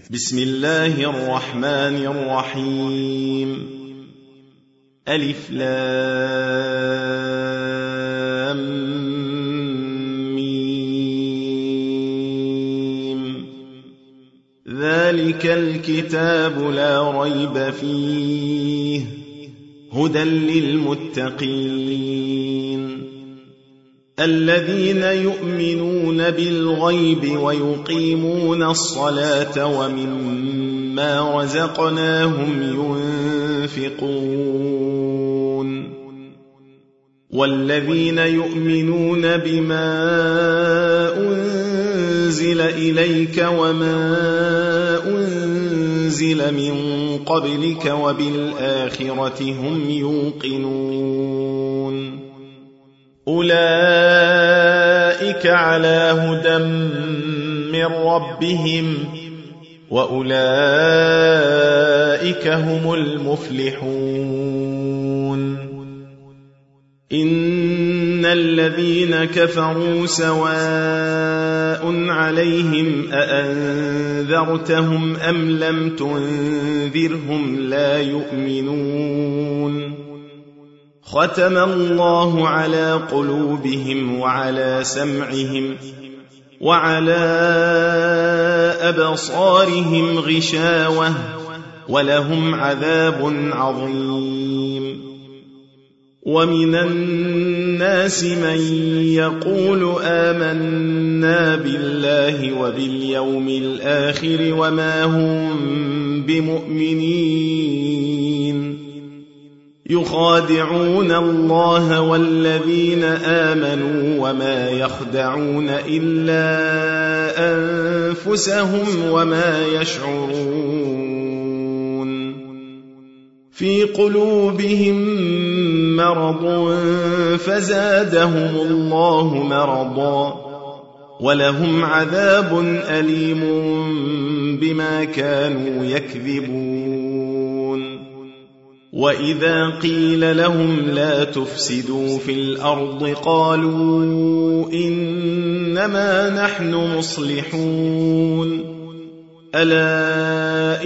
بسم الله الرحمن الرحيم. ألف لام ميم. ذلك الكتاب لا ريب فيه هدى للمتقين الذين يؤمنون بالغيب ويقيمون الصلاة ومما رزقناهم ينفقون والذين يؤمنون بما أنزل إليك وما أنزل من قبلك وبالآخرة هم يوقنون أولئك على هدى من ربهم وأولئك هم المفلحون إن الذين كفروا سواء عليهم أأنذرتهم أم لم تنذرهم لا يؤمنون ختم الله على قلوبهم وعلى سمعهم وعلى أبصارهم غشاوة ولهم عذاب عظيم ومن الناس من يقول آمنا بالله وباليوم الآخر وما هم بمؤمنين يخادعون الله والذين آمنوا وما يخدعون إلا أنفسهم وما يشعرون في قلوبهم مرض فزادهم الله مرضا ولهم عذاب أليم بما كانوا يكذبون وإذا قيل لهم لا تفسدوا في الأرض قالوا إنما نحن مصلحون ألا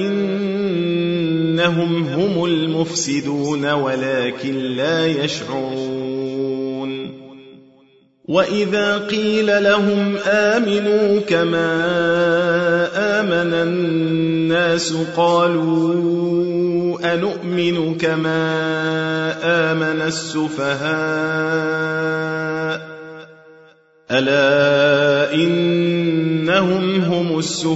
إنهم هم المفسدون ولكن لا يشعرون وإذا قيل لهم آمنوا كما آمن الناس قالوا أنؤمن كما آمن السفهاء ألا إنهم هم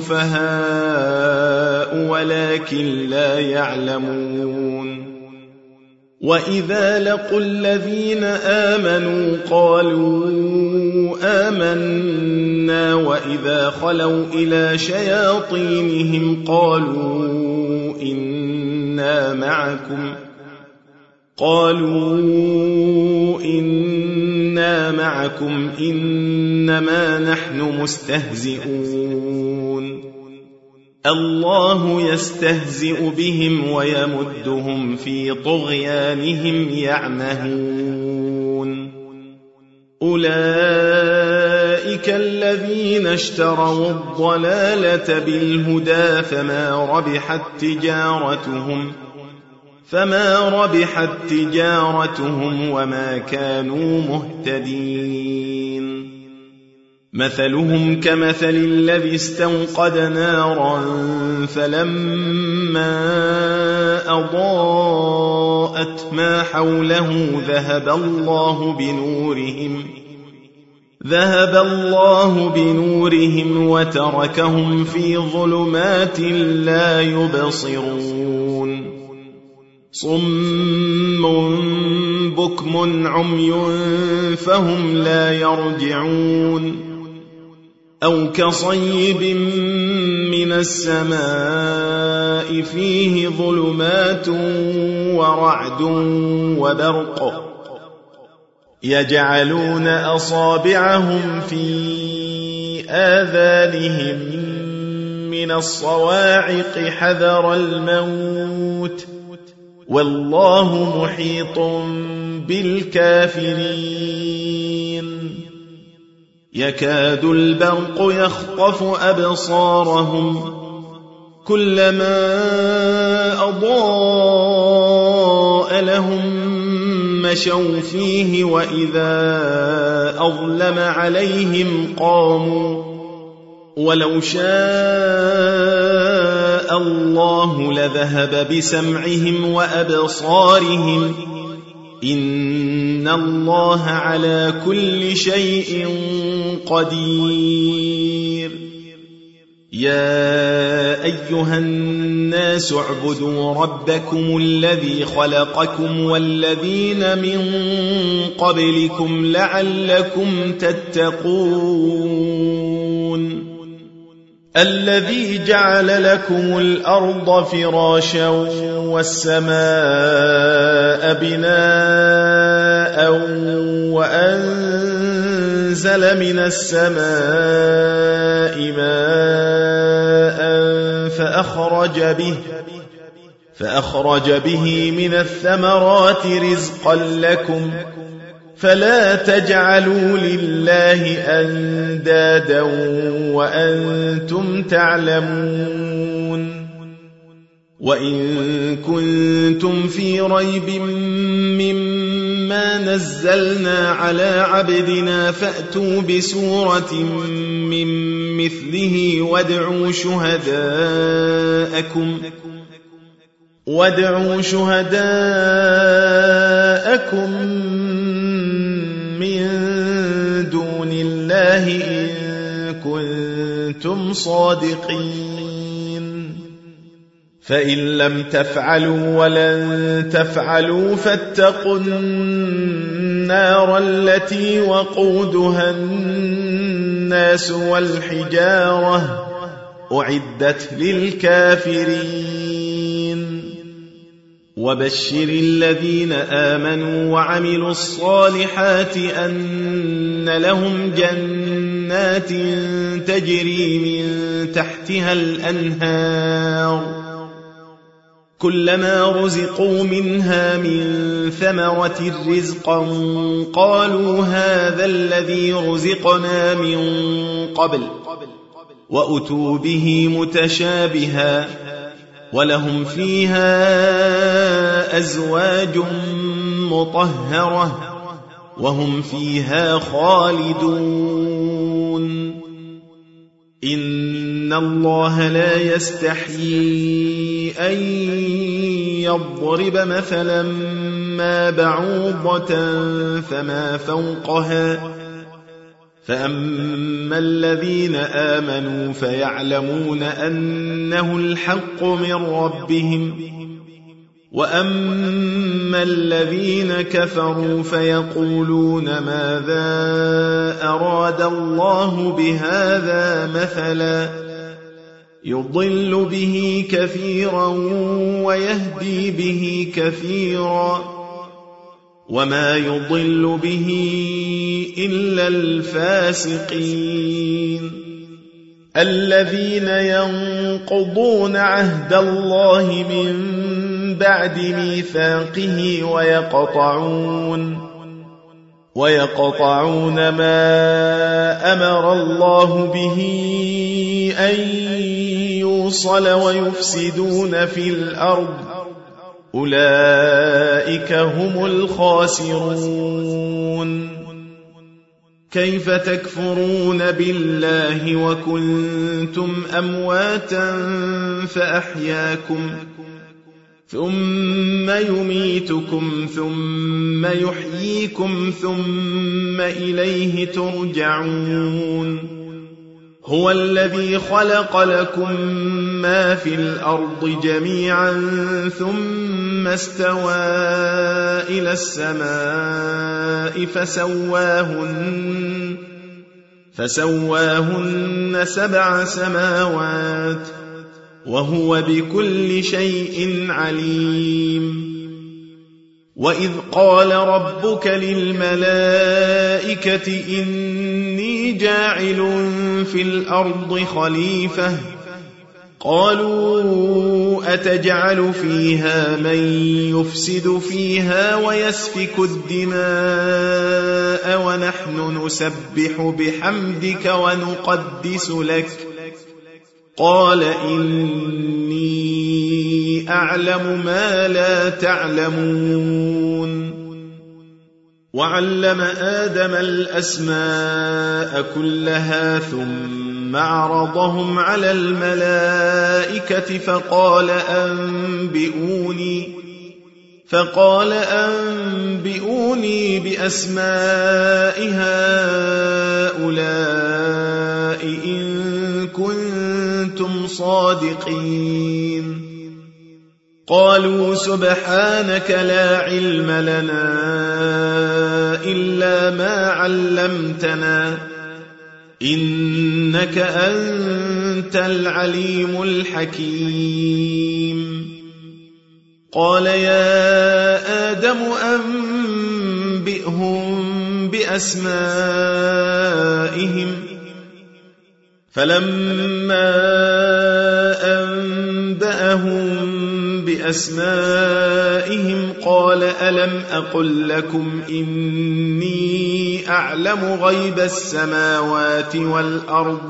السفهاء ولكن لا يعلمون وإذا لقوا الذين آمنوا قالوا آمنا وإذا خلوا إلى شياطينهم قالوا إنا معكم إنما نحن مستهزئون الله يستهزئ بهم ويمدهم في طغيانهم يعمهون أولئك الذين اشتروا الضلالة بالهدى فما ربحت تجارتهم وما كانوا مهتدين مثلهم كمثل الذي استوقد نارا فلما أضاءت ما حوله ذهب الله بنورهم وتركهم في ظلمات لا يبصرون صم بكم عمي فهم لا يرجعون أو كصيب من السماء فيه ظلمات ورعد وبرق يجعلون أصابعهم في آذانهم من الصواعق حذر الموت والله محيط بالكافرين يكاد البرق يخطف أبصارهم كلما أضاء لهم مشوا فيه وإذا أظلم عليهم قاموا ولو شاء الله لذهب بسمعهم وأبصارهم إن الله على كل شيء قدير يا أيها الناس اعبدوا ربكم الذي خلقكم والذين من قبلكم لعلكم تتقون الذي جعل لكم الأرض فراشا والسماء بناء وأنزل من السماء ماء فأخرج به من الثمرات رزقا لكم فلا تجعلوا لله أندادا وأنتم تعلمون وإن كنتم في ريب مما نزلنا على عبدنا فأتوا بسورة من مثله وادعوا شهداءكم من دون الله إن كنتم صادقين فإن لم تفعلوا ولن تفعلوا فاتقوا النار التي وقودها الناس والحجارة أعدت للكافرين وبشر الذين آمنوا وعملوا الصالحات أن لهم جنات تجري من تحتها الأنهار كلما رزقوا منها من ثمرة رزقا قالوا هذا الذي رزقنا من قبل وأتوا به متشابها ولهم فيها أزواج مطهرة وهم فيها خالدون إن الله لا يستحيي أن يضرب مثلا ما بعوضة فما فوقها فأما الذين آمنوا فيعلمون أنه الحق من ربهم وأما الذين كفروا فيقولون ماذا أراد الله بهذا مثلا يضل به كثيرا ويهدي به كثيرا وما يضل به إلا الفاسقين الذين ينقضون عهد الله من بعد ميثاقه ويقطعون ما أمر الله به أن يوصل ويفسدون في الأرض أولئك هم الخاسرون كيف تكفرون بالله وكنتم أمواتا فأحياكم ثم يميتكم ثم يحييكم ثم إليه ترجعون هو الذي خلق لكم ما في الأرض جميعا ثم استوى إلى السماء فسواهن 7 سماوات وهو بكل شيء عليم وإذ قال ربك للملائكة إني جاعل في الأرض خليفة قالوا أتجعل فيها من يفسد فيها ويسفك الدماء ونحن نسبح بحمدك ونقدس لك قال إني أعلم ما لا تعلمون وعلم آدم الأسماء كلها ثم عرضهم على الملائكة فقال أنبئوني بأسماء هؤلاء إن كنتم صادقين قالوا سبحانك لا علم لنا إلا ما علمتنا إنك أنت العليم الحكيم قال يا آدم أنبئهم بأسمائهم فلما أنبأهم بأسمائهم قال ألم أقل لكم إني أعلم غيب السماوات والأرض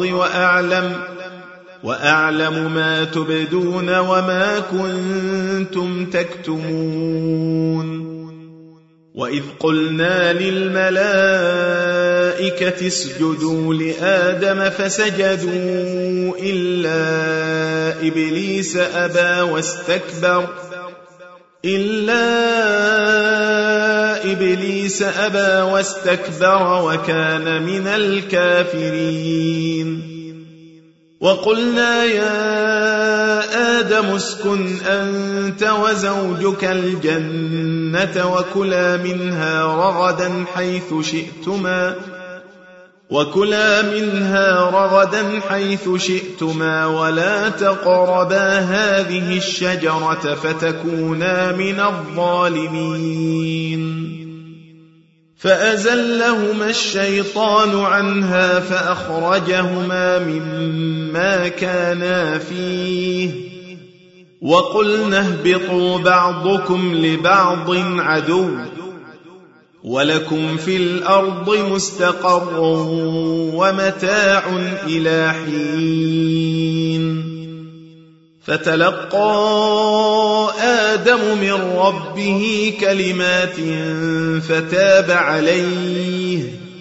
وأعلم ما تبدون وما كنتم تكتمون وإذ قلنا للملائكة اسجدوا لآدم فسجدوا إلا إبليس أبى واستكبر وكان من الكافرين وقلنا يا آدم اسكن أنت وزوجك الجنة وكلا منها رغدا حيث شئتما ولا تقربا هذه الشجرة فتكونا من الظالمين فأزلهما الشيطان عنها فأخرجهما مما كانا فيه وقلنا اهبطوا بعضكم لبعض عدو ولكم في الأرض مستقر ومتاع إلى حين فتلقى آدم من ربه كلمات فتاب عليه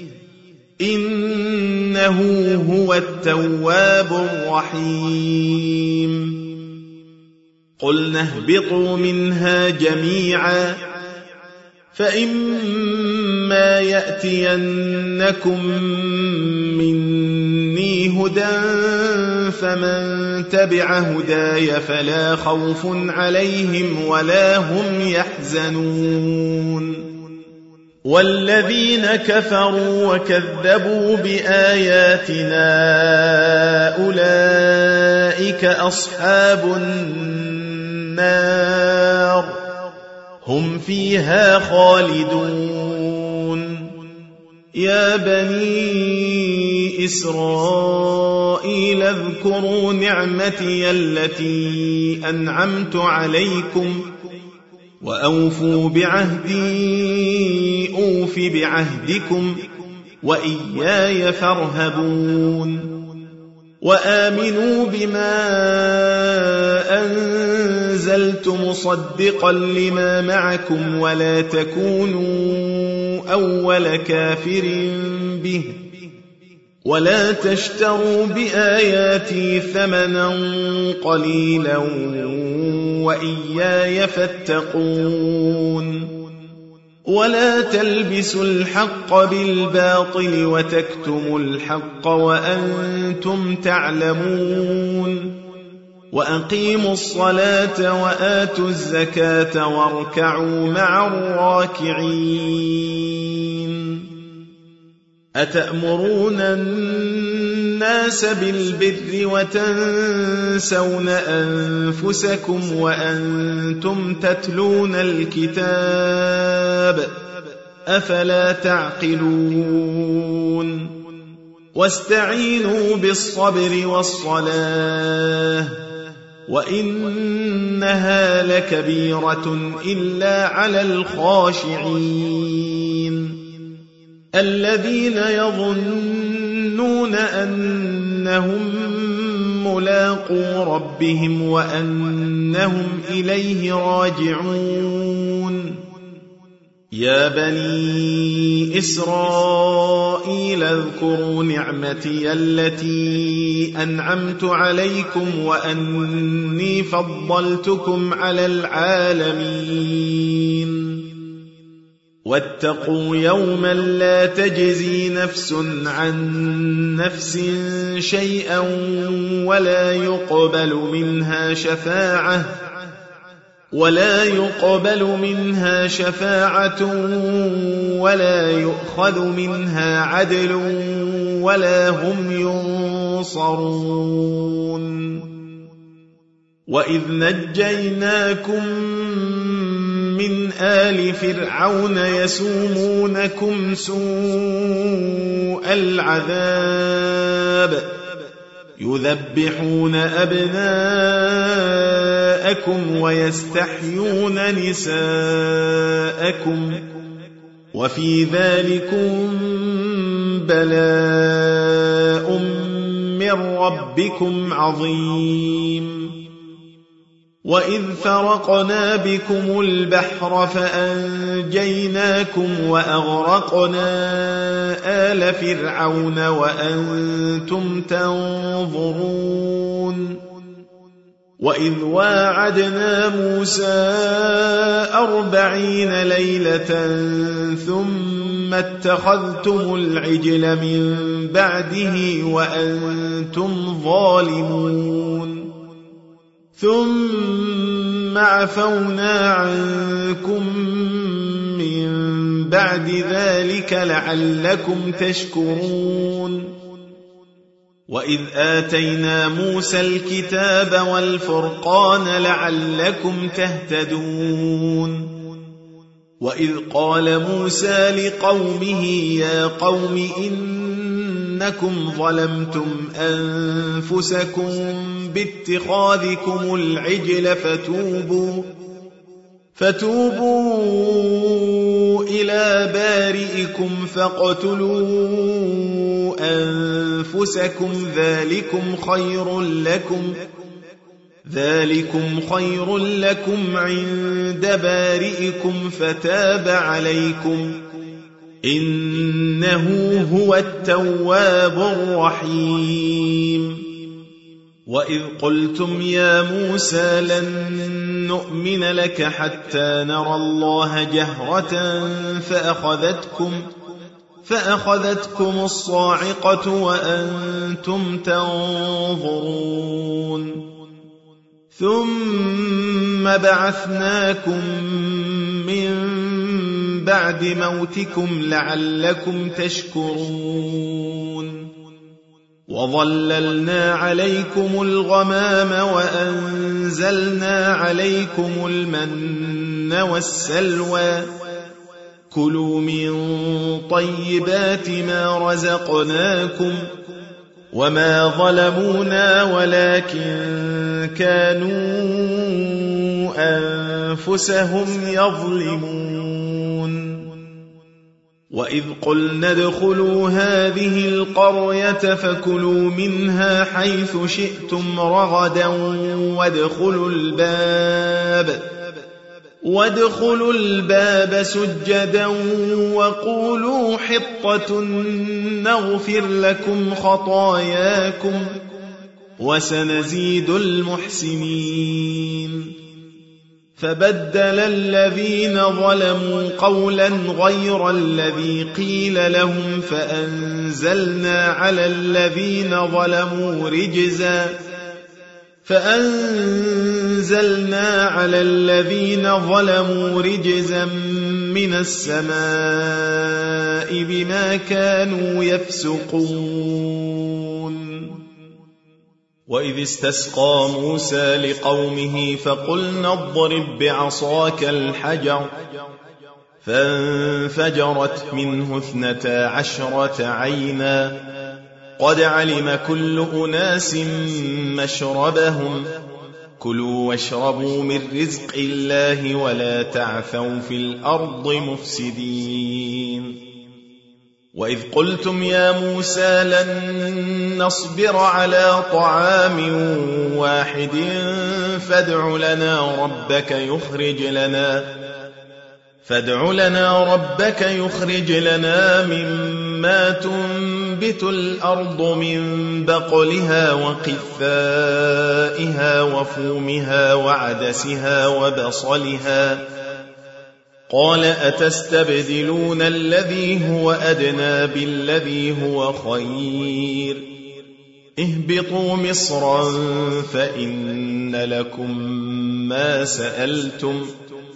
إنه هو التواب الرحيم قلنا اهبطوا منها جميعا فإما يأتينكم مني هدى فمن تبع هداي فلا خوف عليهم ولا هم يحزنون والذين كفروا وكذبوا بآياتنا أولئك أصحاب النار هم فيها خالدون يا بني إسرائيل اذكروا نعمتي التي أنعمت عليكم وأوفوا بعهدي أوف بعهدكم وإياي فارهبون وآمنوا بما أنزلت مصدقا لما معكم ولا تكونوا أول كافر به ولا تشتروا بآياتي ثمنا قليلا وإياي فاتقون ولا تلبسوا الحق بالباطل وتكتموا الحق وأنتم تعلمون وأقيموا الصلاة وآتوا الزكاة واركعوا مع الراكعين أتأمرون الناس بالبر وتنسون أنفسكم وأنتم تتلون الكتاب أفلا تعقلون واستعينوا بالصبر والصلاة وإنها لكبيرة إلا على الخاشعين الذين يظنون أنهم ملاقو ربهم وأنهم إليه راجعون. يا بني إسرائيل اذكروا نعمتي التي أنعمت عليكم وأني فضلتكم على العالمين. واتقوا يوما لا تجزي نفس عن نفس شيئا ولا يقبل منها شفاعة ولا يؤخذ منها عدل ولا هم ينصرون. وإذ نجيناكم من آل فرعون يسومونكم سوء العذاب يذبحون أبناءكم ويستحيون نساءكم وفي ذلكم بلاء من ربكم عظيم. وإذ فرقنا بكم البحر فأنجيناكم وأغرقنا آل فرعون وأنتم تنظرون. وإذ واعدنا موسى 40 ليلة ثم اتخذتم العجل من بعده وأنتم ظالمون. ثم عفونا عنكم من بعد ذلك لعلكم تشكرون. وإذ آتينا موسى الكتاب والفرقان لعلكم تهتدون. وإذ قال موسى لقومه يا قوم إنكم ظلمتم أنفسكم باتخاذكم العجل فتوبوا إلى بارئكم فاقتلوا أنفسكم ذلكم خير لكم عند بارئكم فتاب عليكم إنه هو التواب الرحيم. وإذ قلتم يا موسى لن نؤمن لك حتى نرى الله جهرة فأخذتكم الصاعقة وأنتم تنظرون. ثم بعثناكم من بعد موتكم لعلكم تشكرون. وظللنا عليكم الغمام وأنزلنا عليكم المن والسلوى كلوا من طيبات ما رزقناكم وما ظلمونا ولكن كانوا أنفسهم يظلمون. وإذ قلنا ادخلوا هذه القرية فكلوا منها حيث شئتم رغدا وادخلوا الباب سجدا وقولوا حطة نغفر لكم خطاياكم وسنزيد المحسنين. فبدل الذين فظلموا قولا غير الذي قيل لهم فأنزلنا على الذين ظلموا رجزا من السماء بما كانوا يفسقون. وإذ استسقى موسى لقومه فقلنا اضرب بعصاك الحجر فانفجرت منه 12 عينا قد علم كل أناس مشربهم كلوا واشربوا من رزق الله ولا تعثوا في الأرض مفسدين. وإذ قلتم يا موسى لن نصبر على طعام واحد فادع لنا ربك يخرج لنا مما تنبت الأرض من بقلها وقثائها وفومها وعدسها وبصلها قال أتستبدلون الذي هو أدنى بالذي هو خير اهبطوا مصرا فإن لكم ما سألتم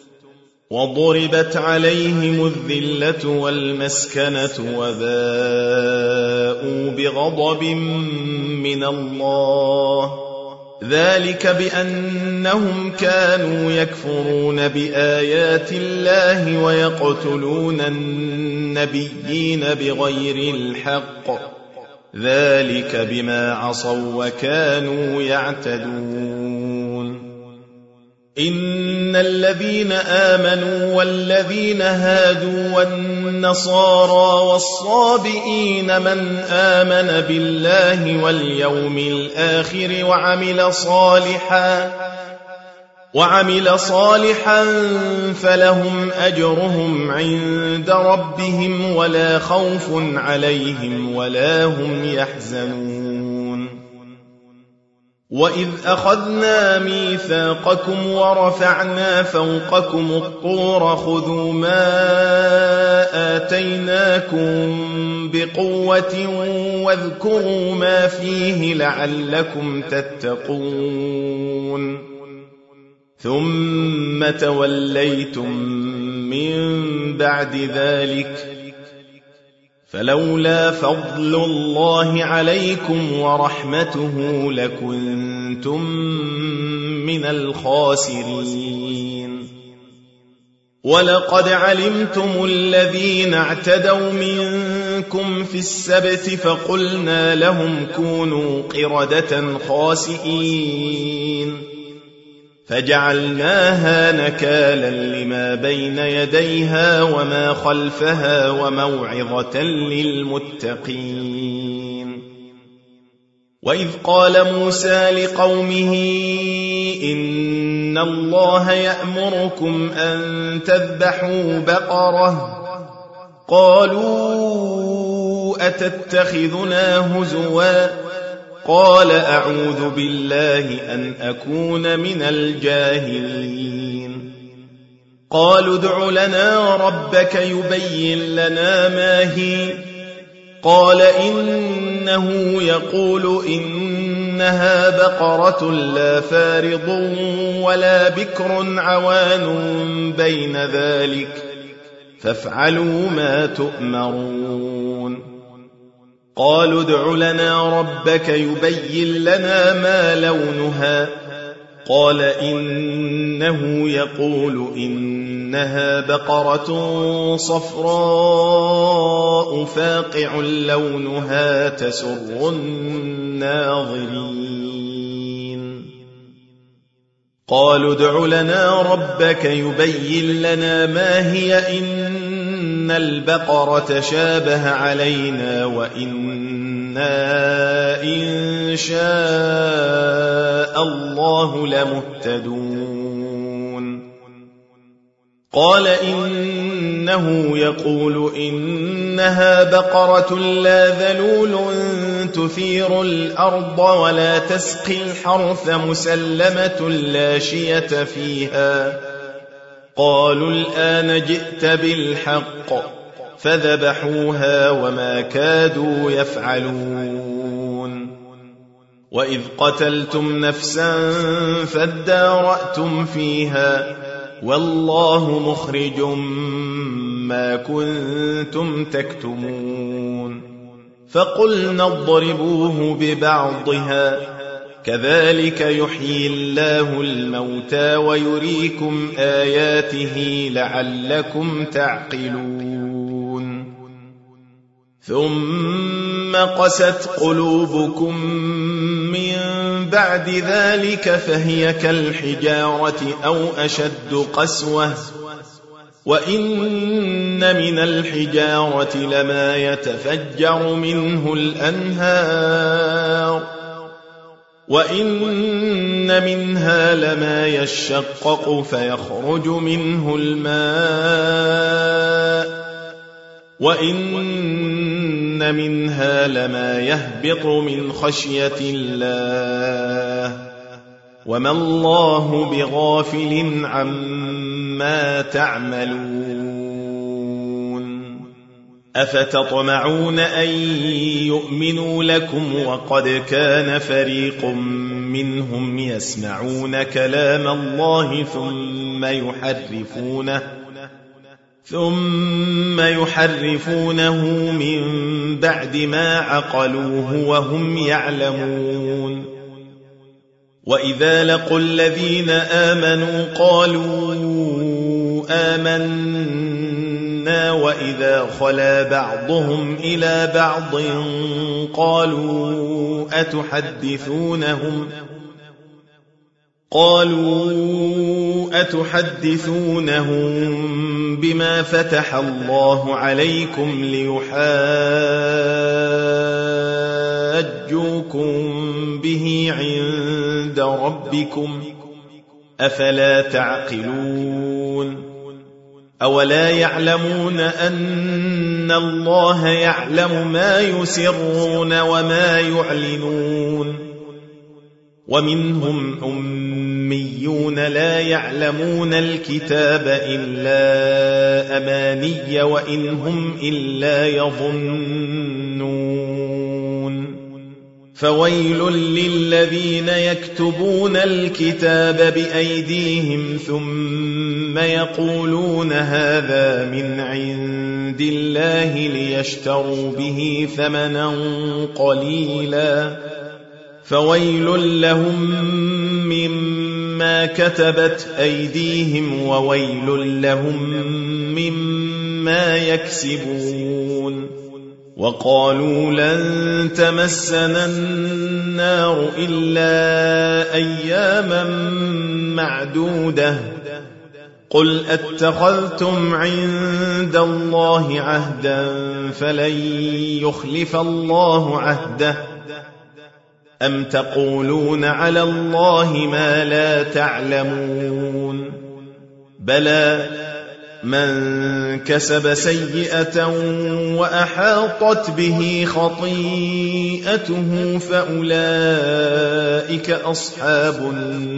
وضربت عليهم الذلة والمسكنة وباءوا بغضب من الله ذلك بأنهم كانوا يكفرون بآيات الله ويقتلون النبيين بغير الحق ذلك بما عصوا وكانوا يعتدون إن الذين آمنوا والذين هادوا والنصارى والصابئين من آمن بالله واليوم الآخر وعمل صالحا فلهم أجرهم عند ربهم ولا خوف عليهم ولا هم يحزنون وإذ أخذنا ميثاقكم ورفعنا فوقكم الطور خذوا ما آتيناكم بقوة واذكروا ما فيه لعلكم تتقون ثم توليتم من بعد ذلك فلولا فضل الله عليكم ورحمته لكنتم من الخاسرين ولقد علمتم الذين اعتدوا منكم في السبت فقلنا لهم كونوا قردة خاسئين فجعلناها نكالا لما بين يديها وما خلفها وموعظة للمتقين وإذ قال موسى لقومه إن الله يأمركم أن تذبحوا بقرة قالوا أتتخذنا هزوا قال أعوذ بالله أن أكون من الجاهلين قالوا ادع لنا ربك يبين لنا ما هي قال إنه يقول إنها بقرة لا فارض ولا بكر عوان بين ذلك فافعلوا ما تؤمرون قالوا ادع لنا ربك يبين لنا ما لونها قال إنه يقول إنها بقرة صفراء فاقع لونها تسر الناظرين قالوا ادع لنا ربك يبين لنا ما هي إن البقرة شابه علينا وإنا إن شاء الله لمهتدون قال إنه يقول إنها بقرة لا ذلول تثير الأرض ولا تسقي الحرث مسلمة لا شية فيها قالوا الآن جئت بالحق فذبحوها وما كادوا يفعلون وإذ قتلتم نفسا فادارأتم فيها والله مخرج ما كنتم تكتمون فقلنا اضربوه ببعضها كذلك يحيي الله الموتى ويريكم آياته لعلكم تعقلون ثم قست قلوبكم من بعد ذلك فهي كالحجارة أو أشد قسوة وإن من الحجارة لما يتفجر منه الأنهار وإن منها لما يشقق فيخرج منه الماء وإن منها لما يهبط من خشية الله وما الله بغافل عما تعملون أفتطمعون أن يؤمنوا لكم وقد كان فريق منهم يسمعون كلام الله ثم يحرفونه من بعد ما عقلوه وهم يعلمون وإذا لقوا الذين آمنوا قالوا آمنا وإذا خلا بعضهم إلى بعض قالوا أتحدثونهم بما فتح الله عليكم ليحاجوكم به عند ربكم أفلا تعقلون أولا يعلمون أن الله يعلم ما يسرون وما يعلنون ومنهم أميون لا يعلمون الكتاب إلا أماني وإن هم إلا يظنون فويل للذين يكتبون الكتاب بأيديهم ثم يقولون هذا من عند الله ليشتروا به ثمنا قليلا فويل لهم مما كتبت أيديهم وويل لهم مما يكسبون وقالوا لن تمسنا النار إلا أياما معدودة قل أتخذتم عند الله عهدا فلن يخلف الله عهده أم تقولون على الله ما لا تعلمون بلى من كسب سيئة وأحاطت به خطيئته فأولئك أصحاب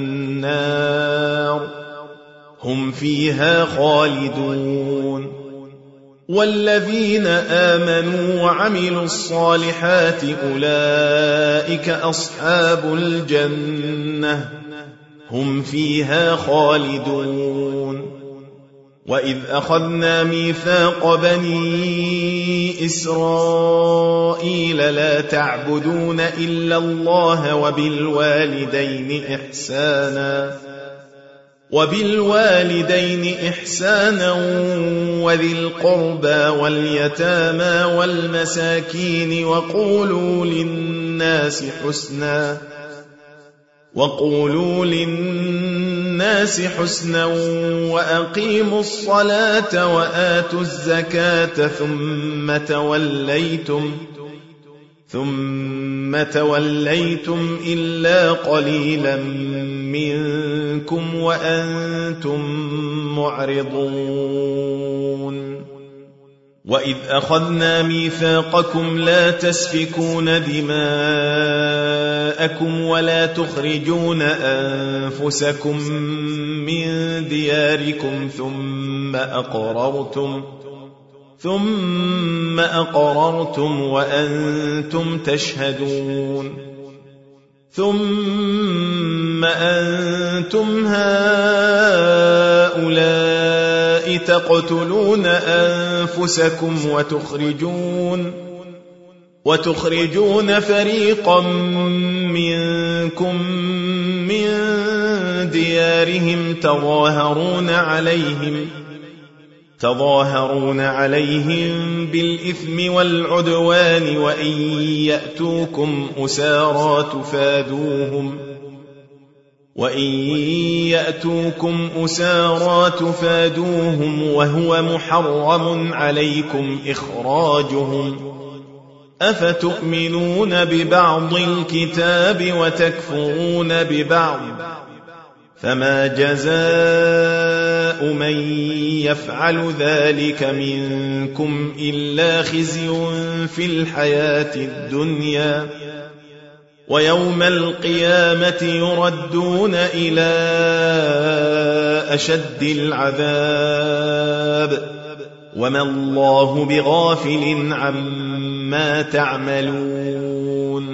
النار هم فيها خالدون والذين آمنوا وعملوا الصالحات أولئك أصحاب الجنة هم فيها خالدون وإذ أخذنا ميثاق بني إسرائيل لا تعبدون إلا الله وبالوالدين إحسانا وذي القربى واليتامى والمساكين وقولوا للناس حسنا وأقيموا الصلاة وآتوا الزكاة ثم توليتم إلا قليلا منكم وأنتم معرضون وإذ أخذنا ميثاقكم لا تسفكون دماءكم ولا تخرجون أنفسكم من دياركم ثم أقررتم وأنتم تشهدون ثم أنتم هؤلاء تقتلون أنفسكم وتخرجون فريقا منكم من ديارهم تظاهرون عليهم بالإثم والعدوان وإن يأتوكم أسارى تفادوهم وهو محرم عليكم إخراجهم أفتؤمنون ببعض الكتاب وتكفرون ببعض فما جزاء من يفعل ذلك منكم إلا خزي في الحياة الدنيا ويوم القيامة يردون إلى أشد العذاب وما الله بغافل عما تعملون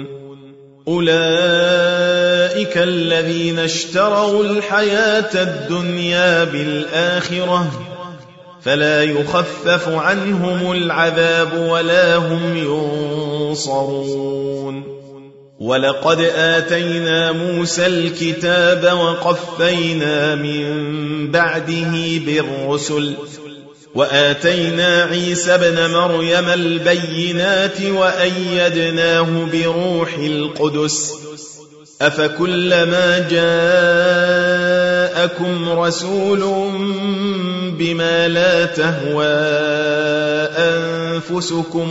أولئك الذين اشتروا الحياة الدنيا بالآخرة فلا يخفف عنهم العذاب ولا هم ينصرون ولقد آتينا موسى الكتاب وقفينا من بعده بالرسل وآتينا عيسى ابن مريم البينات وأيدناه بروح القدس أفكلما جاءكم رسول بما لا تهوى أنفسكم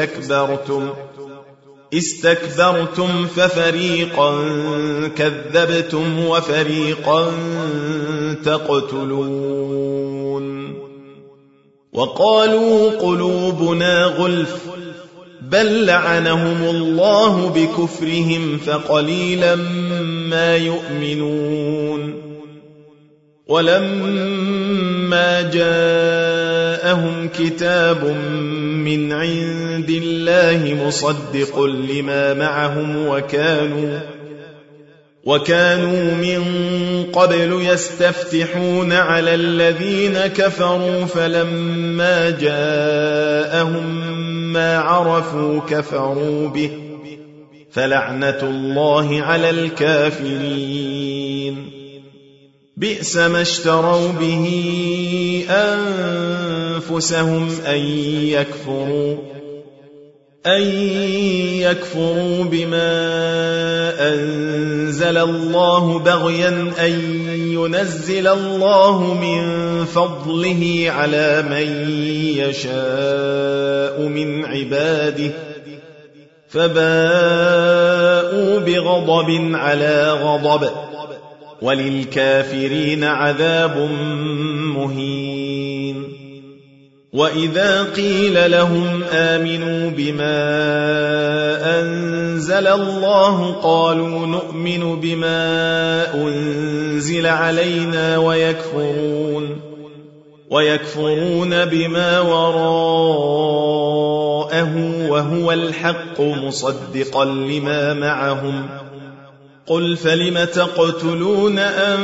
استكبرتم ففريقا كذبتم وفريقا تقتلون وقالوا قلوبنا غلف بل لعنهم الله بكفرهم فقليلا ما يؤمنون ولما جاءهم كتاب من عند الله مصدق لما معهم وكانوا من قبل يستفتحون على الذين كفروا فلما جاءهم ما عرفوا كفروا به فلعنة الله على الكافرين بئس ما اشتروا به أنفسهم أن يكفروا بما أنزل الله بغيا أن ينزل الله من فضله على من يشاء من عباده فباءوا بغضب على غضب وللكافرين عذاب مهين وإذا قيل لهم آمنوا بما أنزل الله قالوا نؤمن بما أنزل علينا ويكفرون بما وراءه وهو الحق مصدقا لما معهم قل فلم تقتلون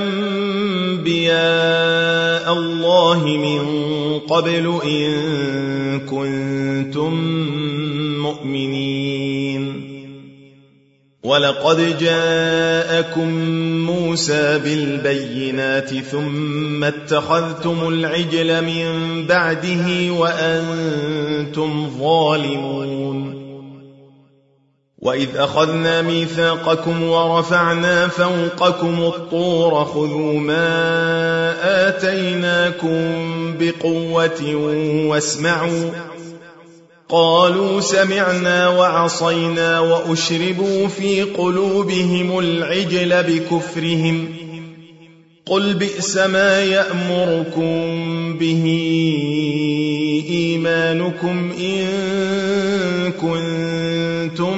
أنبياء الله من قبل إن كنتم مؤمنين ولقد جاءكم موسى بالبينات ثم اتخذتم العجل من بعده وأنتم ظالمون وإذ أخذنا ميثاقكم ورفعنا فوقكم الطور خذوا ما آتيناكم بقوة واسمعوا قالوا سمعنا وعصينا وأشربوا في قلوبهم العجل بكفرهم قل بئس ما يأمركم به إيمانكم إن كنتم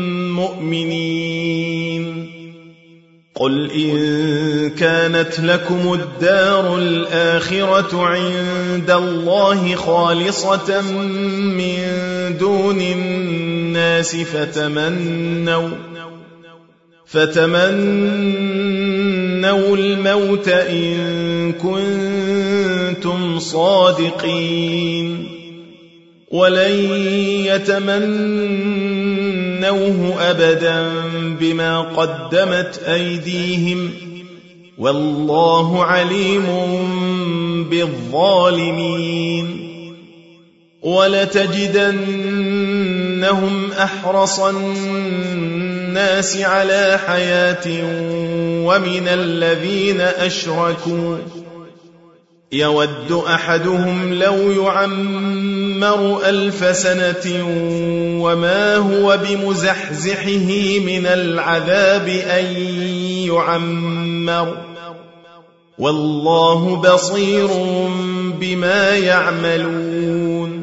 مؤمنين قل إن كانت لكم الدار الآخرة عند الله خالصة من دون الناس فتمنوا الموت إن كنتم صادقين ولن يتمنوه أبدا بما قدمت أيديهم والله عليم بالظالمين ولتجدنهم أحرص الناس على حياة ومن الذين أشركوا يود أحدهم لو يعمر 1000 سنة وما هو بمزحزحه من العذاب أن يعمر والله بصير بما يعملون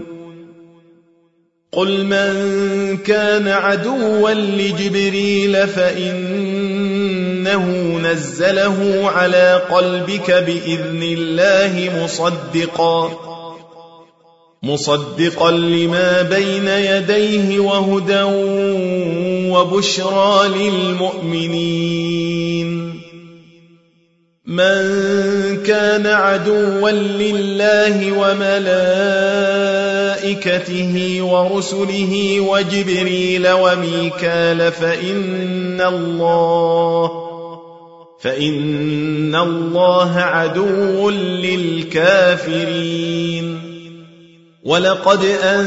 قل من كان عدوا لجبريل فإنه نزله على قلبك بإذن الله مصدقا لما بين يديه وهدى وبشرى للمؤمنين من كان عدوا لله وملائكته ورسله وجبريل وميكال فإن الله عدو للكافرين ولقد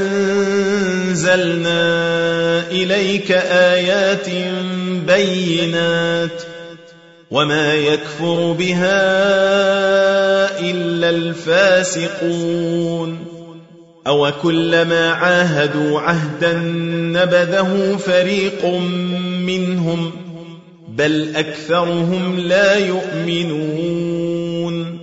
أنزلنا إليك آيات بينات وما يكفر بها إلا الفاسقون أو كلما عاهدوا عهدا نبذه فريق منهم بل أكثرهم لا يؤمنون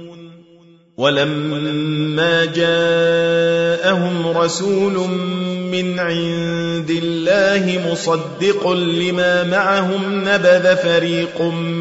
ولما جاءهم رسول من عند الله مصدق لما معهم نبذ فريق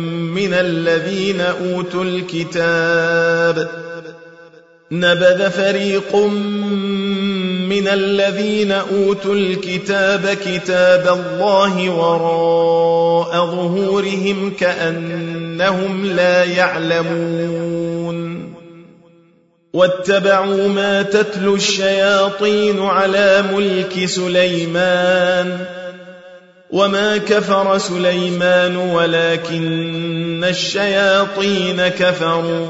من الذين أوتوا الكتاب كتاب الله وراء ظهورهم كأنهم لا يعلمون واتبعوا ما تتلو الشياطين على ملك سليمان وما كفر سليمان ولكن الشياطين كفروا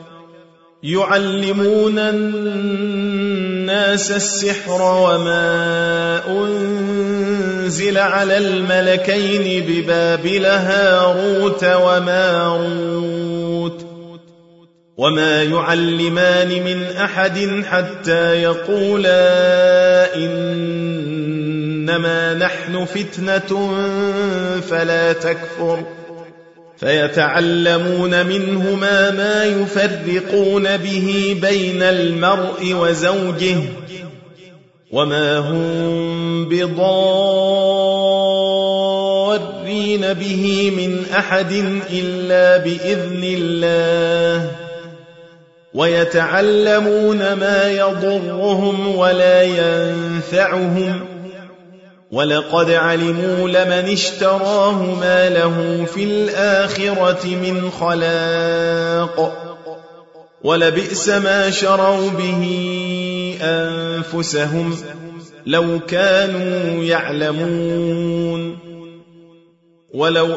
يعلمون الناس السحر وما أنزل على الملكين ببابل هاروت وماروت وما يعلمان من أحد حتى يقولا إنما نحن فتنة فلا تكفر فيتعلمون منهما ما يفرقون به بين المرء وزوجه وما هم بضارين به من أحد إلا بإذن الله ويتعلمون ما يضرهم ولا ينفعهم ولقد علموا لمن اشتراه ما له في الآخرة من خلاق ولبئس ما شروا به أنفسهم لو كانوا يعلمون ولو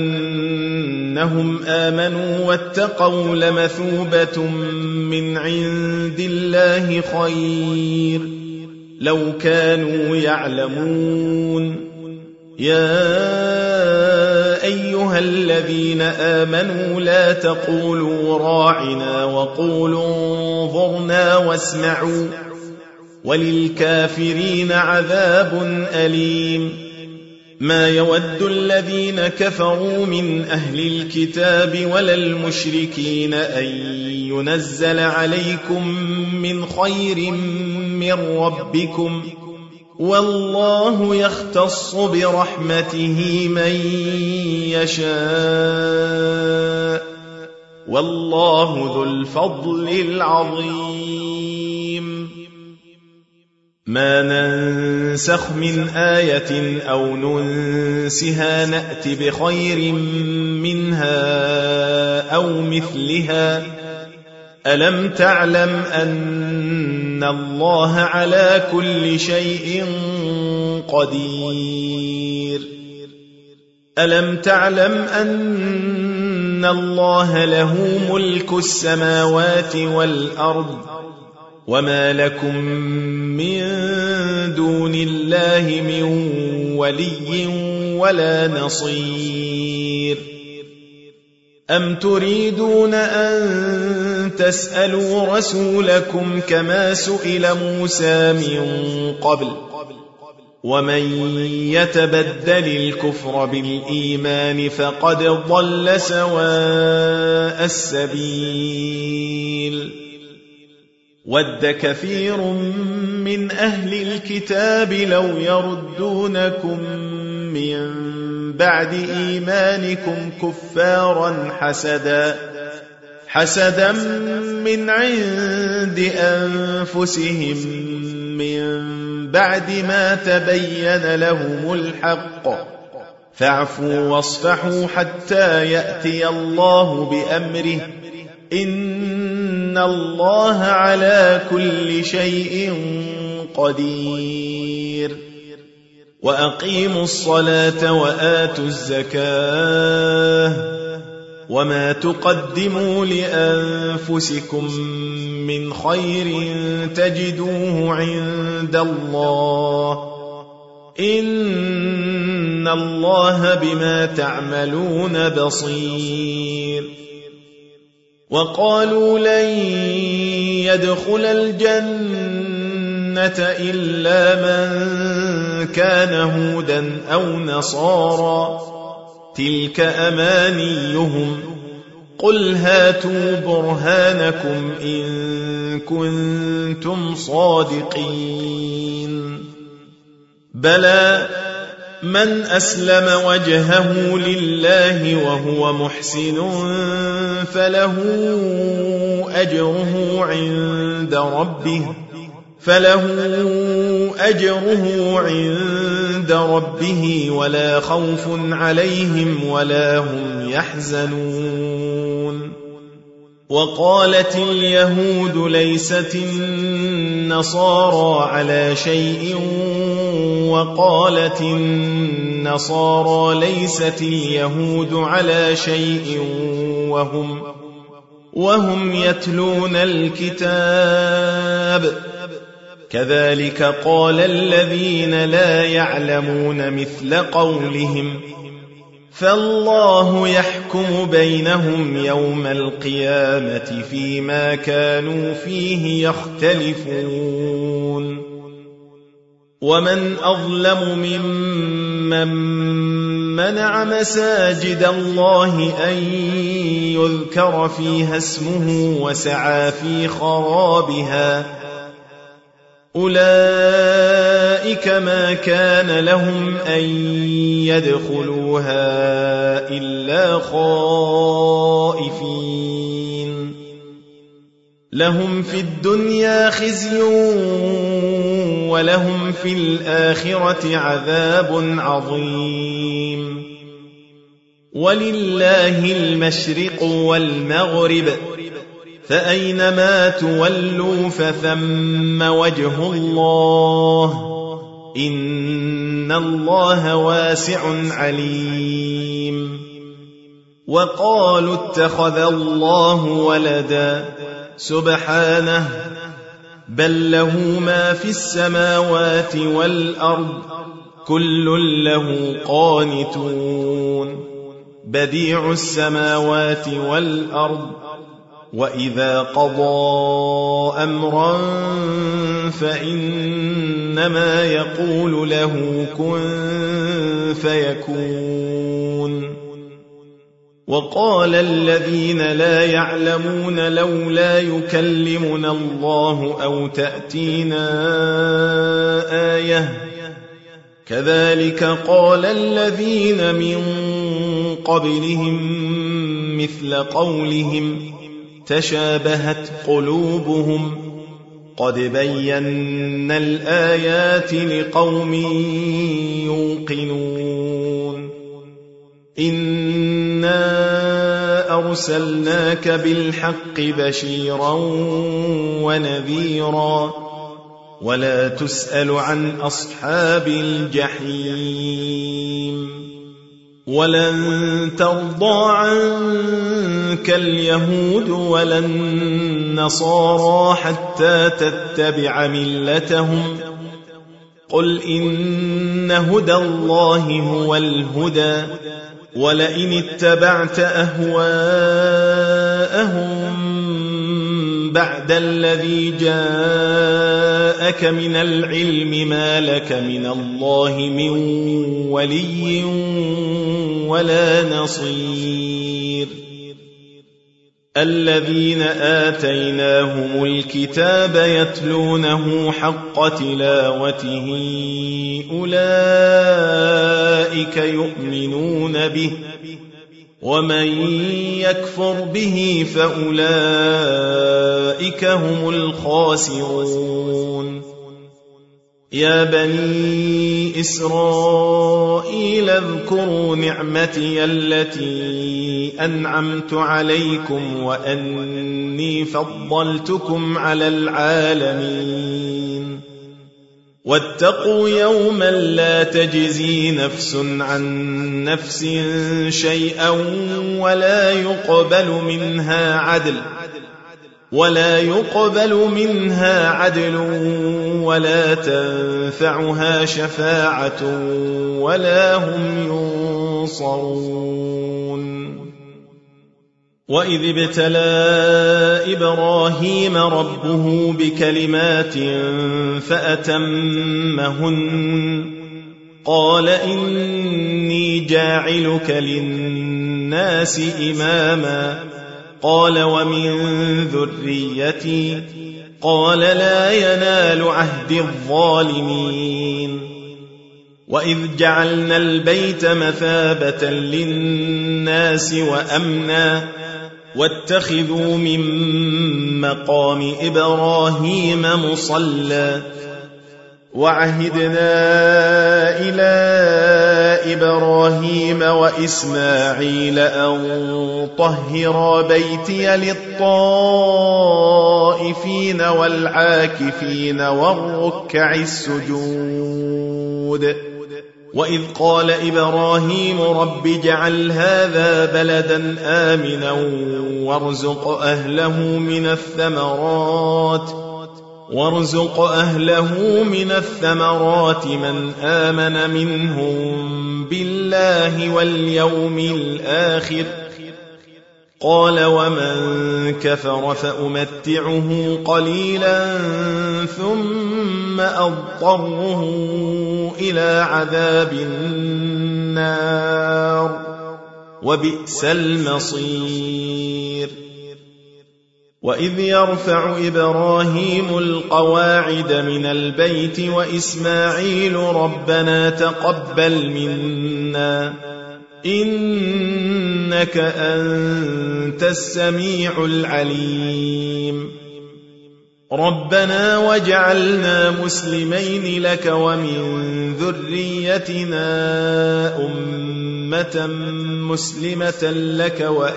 أنهم آمنوا واتقوا لمثوبة من عند الله خير لو كانوا يعلمون يا أيها الذين آمنوا لا تقولوا راعنا وقولوا انظرنا واسمعوا وللكافرين عذاب أليم ما يود الذين كفروا من أهل الكتاب ولا المشركين أن ينزل عليكم من خير من ربكم والله يختص برحمته من يشاء والله ذو الفضل العظيم ما ننسخ من آية أو ننسها نأت بخير منها أو مثلها ألم تعلم أن الله على كل شيء قدير ألم تعلم أن الله له ملك السماوات والأرض وما لكم من دون الله من ولي ولا نصير أم تريدون أن تسألوا رسولكم كما سئل موسى من قبل ومن يتبدل الكفر بالإيمان فقد ضل سواء السبيل ود كثير من أهل الكتاب لو يردونكم من بعد إيمانكم كفارا حسدا من عند أنفسهم من بعد ما تبين لهم الحق فاعفوا واصفحوا حتى يأتي الله بأمره إن الله على كل شيء قدير وأقيموا الصلاة وآتوا الزكاة وما تقدموا لأنفسكم من خير تجدوه عند الله إن الله بما تعملون بصير وقالوا لن يدخل الجنة إلا من كان هودا أو نصارى تلك أمانيهم قل هاتوا برهانكم إن كنتم صادقين بلى من أسلم وجهه لله وهو محسن فله أجره عند ربه ولا خوف عليهم ولا هم يحزنون وقالت اليهود ليست النصارى على شيء وقالت النصارى ليست اليهود على شيء وهم يتلون الكتاب كذلك قال الذين لا يعلمون مثل قولهم فالله يحكم بينهم يوم القيامة فيما كانوا فيه يختلفون ومن أظلم ممن منع مساجد الله أن يذكر فيها اسمه وسعى في خرابها أولئك ما كان لهم أن يدخلوها إلا خائفين لهم في الدنيا خزي ولهم في الآخرة عذاب عظيم ولله المشرق والمغرب فأينما تولوا فثم وجه الله إن الله واسع عليم وقالوا اتخذ الله ولدا سبحانه بل له ما في السماوات والأرض كل له قانتون بديع السماوات والأرض وإذا قضى أمرا فإنما يقول له كن فيكون وقال الذين لا يعلمون لولا يكلمنا الله أو تأتينا آية كذلك قال الذين من قبلهم مثل قولهم تشابهت قلوبهم قد بينا الآيات لقوم يوقنون إنا أرسلناك بالحق بشيرا ونذيرا ولا تسأل عن أصحاب الجحيم ولن ترضى عنك اليهود ولا النصارى حتى تتبع ملتهم قل إن هدى الله هو الهدى ولئن اتبعت أهواءهم بعد الذي جاءك من العلم ما لك من الله من ولي ولا نصير الذين آتيناهم الكتاب يتلونه حق تلاوته أولئك يؤمنون به ومن يكفر به فأولئك هم الخاسرون يا بني إسرائيل اذكروا نعمتي التي أنعمت عليكم وأني فضلتكم على العالمين واتقوا يوما لا تجزي نفس عن نفس شيئا ولا يقبل منها عدل ولا تنفعها شفاعة ولا هم ينصرون وإذ ابتلى إبراهيم ربه بكلمات فأتمهن قال إني جاعلك للناس إماما قال ومن ذريتي قال لا ينال عهد الظالمين وإذ جعلنا البيت مثابة للناس وأمنا واتخذوا من مقام إبراهيم مصلى وعهدنا إلى إبراهيم وإسماعيل أن طهرا بيتي للطائفين والعاكفين والركع السجود وإذ قال إبراهيم رب اجعل هذا بلدا آمنا وارزق أهله من الثمرات من آمن منهم بالله واليوم الآخر قال ومن كفر فأمتعه قليلا ثم أضطره إلى عذاب النار وبئس المصير وإذ يرفع إبراهيم القواعد من البيت وإسماعيل ربنا تقبل منا إنك أنت السميع العليم ربنا واجعلنا مسلمين لك ومن ذريتنا أمة مسلمة لك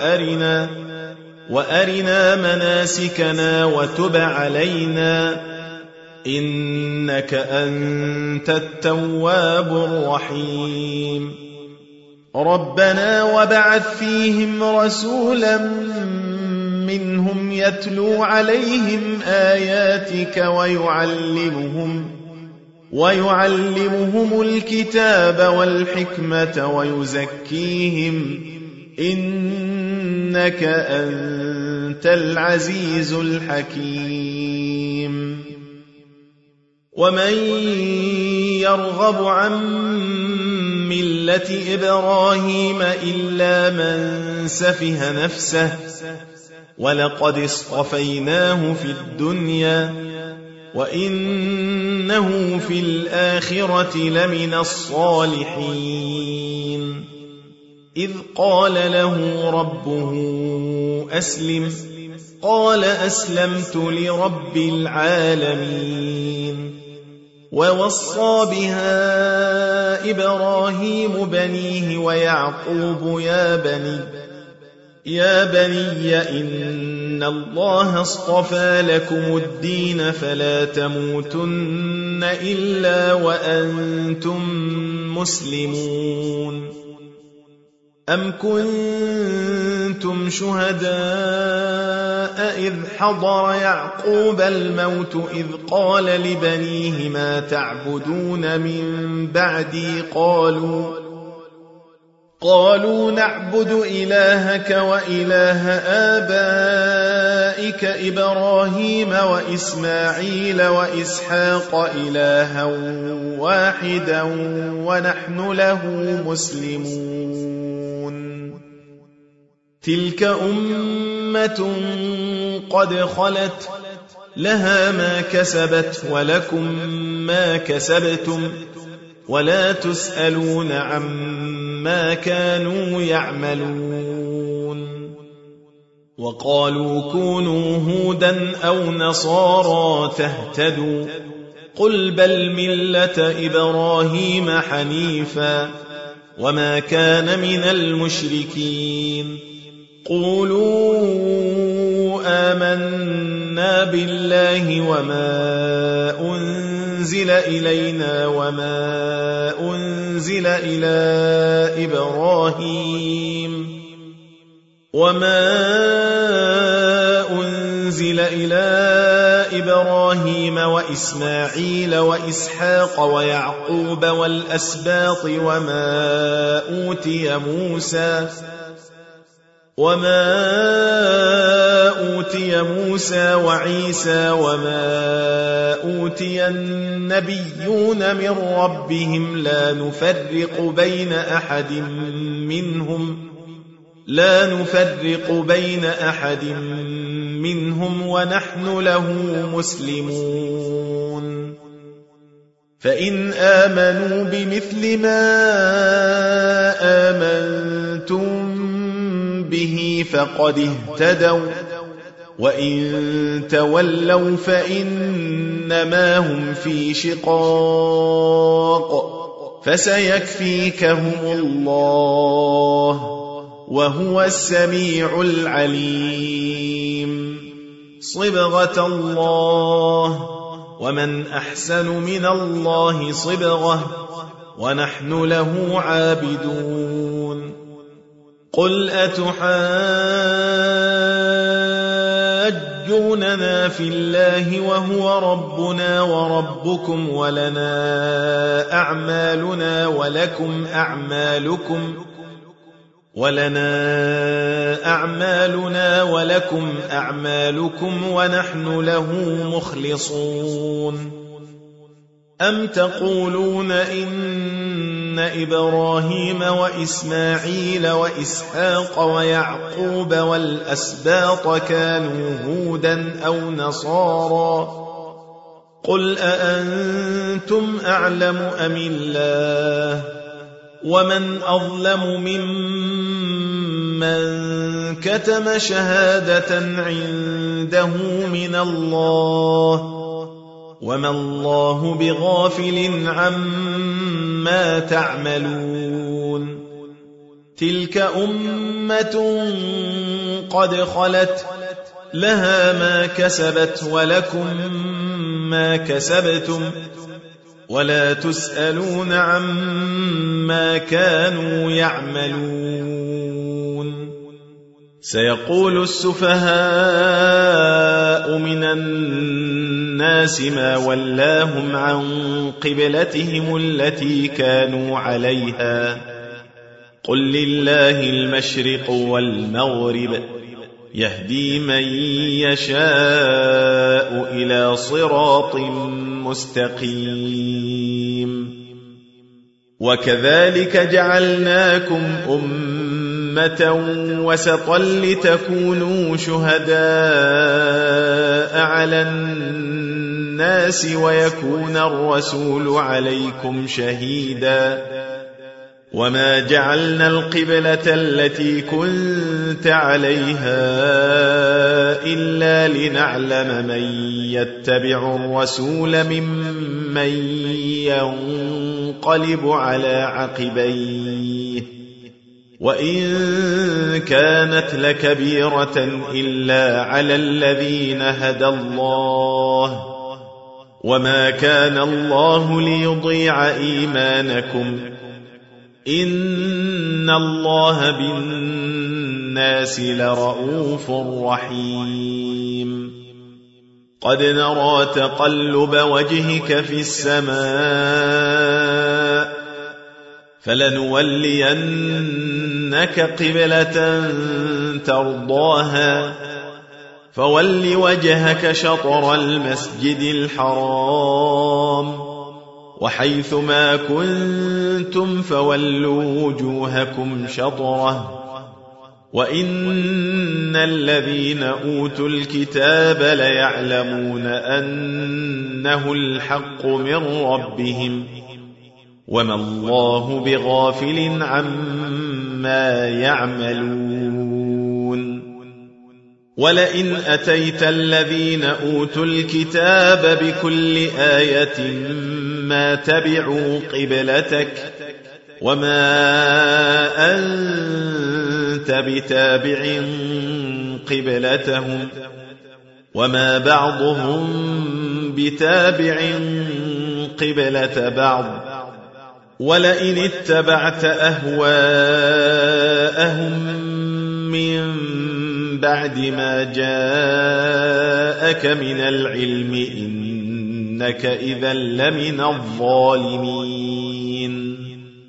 وأرنا مناسكنا وتب علينا إنك أنت التواب الرحيم ربنا وابعث فيهم رسولا منهم يتلو عليهم آياتك ويعلمهم الكتاب والحكمة ويزكيهم إنك أنت العزيز الحكيم ومن يرغب عن ملة إبراهيم إلا من سفه نفسه ولقد اصطفيناه في الدنيا وإنه في الآخرة لمن الصالحين إذ قال له ربه أسلم قال أسلمت لرب العالمين ووصى بها إبراهيم بنيه ويعقوب يا بني إن الله اصطفى لكم الدين فلا تموتن إلا وأنتم مسلمون أَمْ كُنتُمْ شُهَدَاءَ إِذْ حَضَرَ يَعْقُوبَ الْمَوْتُ إِذْ قَالَ لِبَنِيهِ مَا تَعْبُدُونَ مِن بَعْدِي قالوا نعبد إلهك وإله آبائك إبراهيم وإسماعيل وإسحاق إلها واحدا ونحن له مسلمون تلك أمة قد خلت لها ما كسبت ولكم ما كسبتم ولا تسألون عما كانوا يعملون وقالوا كونوا هودا أو نصارى تهتدوا قل بل ملة إبراهيم حنيفا وما كان من المشركين قولوا آمنا بالله وما أنزل إلينا وما أنزل إلى إبراهيم وإسماعيل وإسحاق ويعقوب والأسباط وما أوتي موسى وعيسى وما أوتي النبيون من ربهم لا نفرق بين أحد منهم ونحن له مسلمون فإن آمنوا بمثل ما آمنتم به فقد اهتدوا وإن تولوا فإنما هم في شقاق فسيكفيكهم الله وهو السميع العليم صبغة الله ومن أحسن من الله صبغة ونحن له عابدون قل أتحاجوننا في الله وهو ربنا وربكم ولنا أعمالنا ولكم أعمالكم ونحن له مخلصون أم تقولون إن إبراهيم وإسماعيل وإسحاق ويعقوب والأسباط كانوا هودا أو نصارى قل أأنتم أعلم أم الله ومن أظلم ممن كتم شهادة عنده من الله وما الله بغافل عما تعملون تلك أمة قد خلت لها ما كسبت ولكم ما كسبتم ولا تسألون عما كانوا يعملون سيقول السفهاء من الناس ما ولاهم عن قبلتهم التي كانوا عليها قل لله المشرق والمغرب يهدي من يشاء إلى صراط مستقيم وكذلك جعلناكم أمة وسطا لتكونوا شهداء على الناس ويكون الرسول عليكم شهيدا وما جعلنا القبلة التي كنت عليها إلا لنعلم من يتبع الرسول ممن ينقلب على عقبيه وإن كانت لكبيرة إلا على الذين هدى الله وما كان الله ليضيع إيمانكم إن الله بالناس لرءوف رحيم قد نرى تقلب وجهك في السماء فلنولينك قبلة ترضاها فول وجهك شطر المسجد الحرام وحيث ما كنتم فولوا وجوهكم شطره وإن الذين أوتوا الكتاب ليعلمون أنه الحق من ربهم وما الله بغافل عما يعملون ولئن أتيت الذين أوتوا الكتاب بكل آية ما تبعوا قبلتك وما أنت بتابع قبلتهم وما بعضهم بتابع قبلة بعض ولئن اتبعت أهواءهم من بعد ما جاءك من العلم إنك إذا لمن الظالمين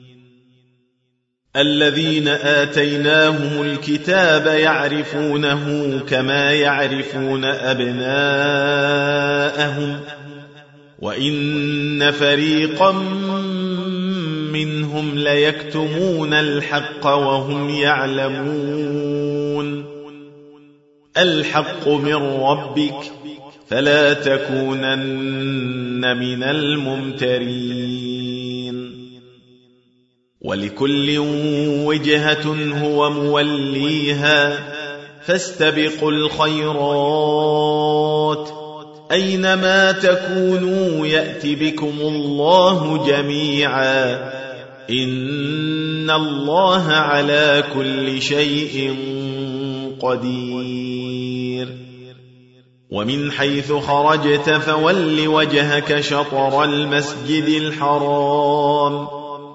الذين آتيناهم الكتاب يعرفونه كما يعرفون أبناءهم وإن فريقا منهم ليكتمون الحق وهم يعلمون الحق من ربك فلا تكونن من الممترين ولكل وجهة هو موليها فاستبقوا الخيرات أينما تكونوا يأت بكم الله جميعا إن الله على كل شيء قدير ومن حيث خرجت فول وجهك شطر المسجد الحرام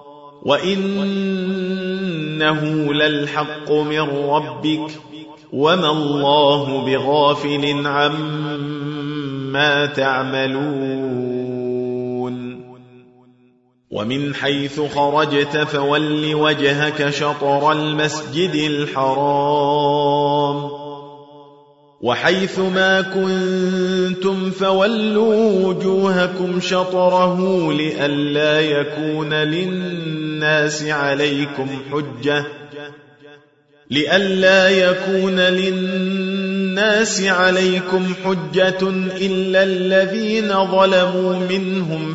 وإنه للحق من ربك وما الله بغافل عما تعملون ومن حيث خرجت فول وجهك شطر المسجد الحرام وحيث ما كنتم فولوا وجوهكم شطره لئلا يكون للناس عليكم حجة إلا الذين ظلموا منهم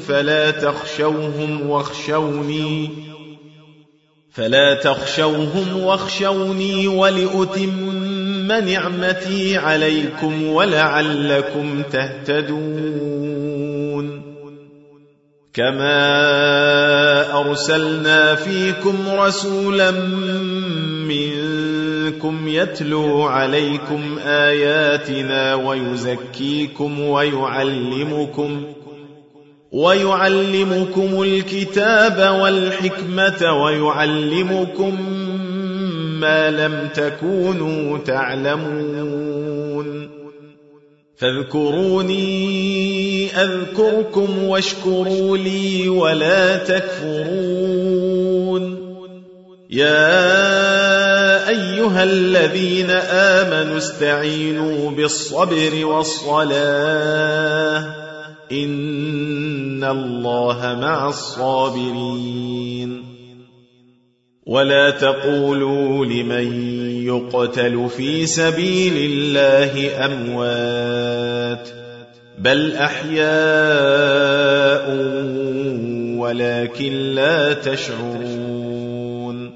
فلا تخشوهم واخشوني ولأتم نعمتي عليكم ولعلكم تهتدون كما أرسلنا فيكم رسولا منكم يتلو عليكم آياتنا ويزكيكم ويعلمكم الكتاب والحكمة ويعلمكم ما لم تكونوا تعلمون فاذكروني أذكركم واشكروا لي ولا تكفرون يا أيها الذين آمنوا استعينوا بالصبر والصلاة إن الله مع الصابرين ولا تقولوا لمن يقتل في سبيل الله أموات بل أحياء ولكن لا تشعرون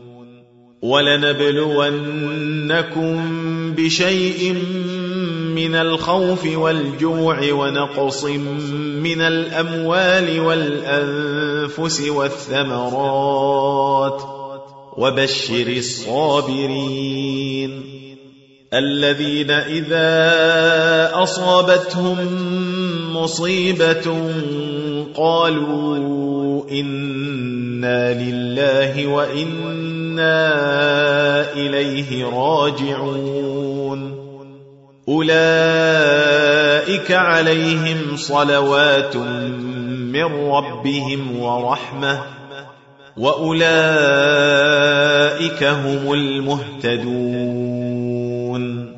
ولنبلونكم بشيء من الخوف والجوع ونقص من الأموال والأنفس والثمرات وبشر الصابرين الذين إذا أصابتهم مصيبة قالوا إنا لله وإنا إليه راجعون أولئك عليهم صلوات من ربهم ورحمة وأولئك هم المهتدون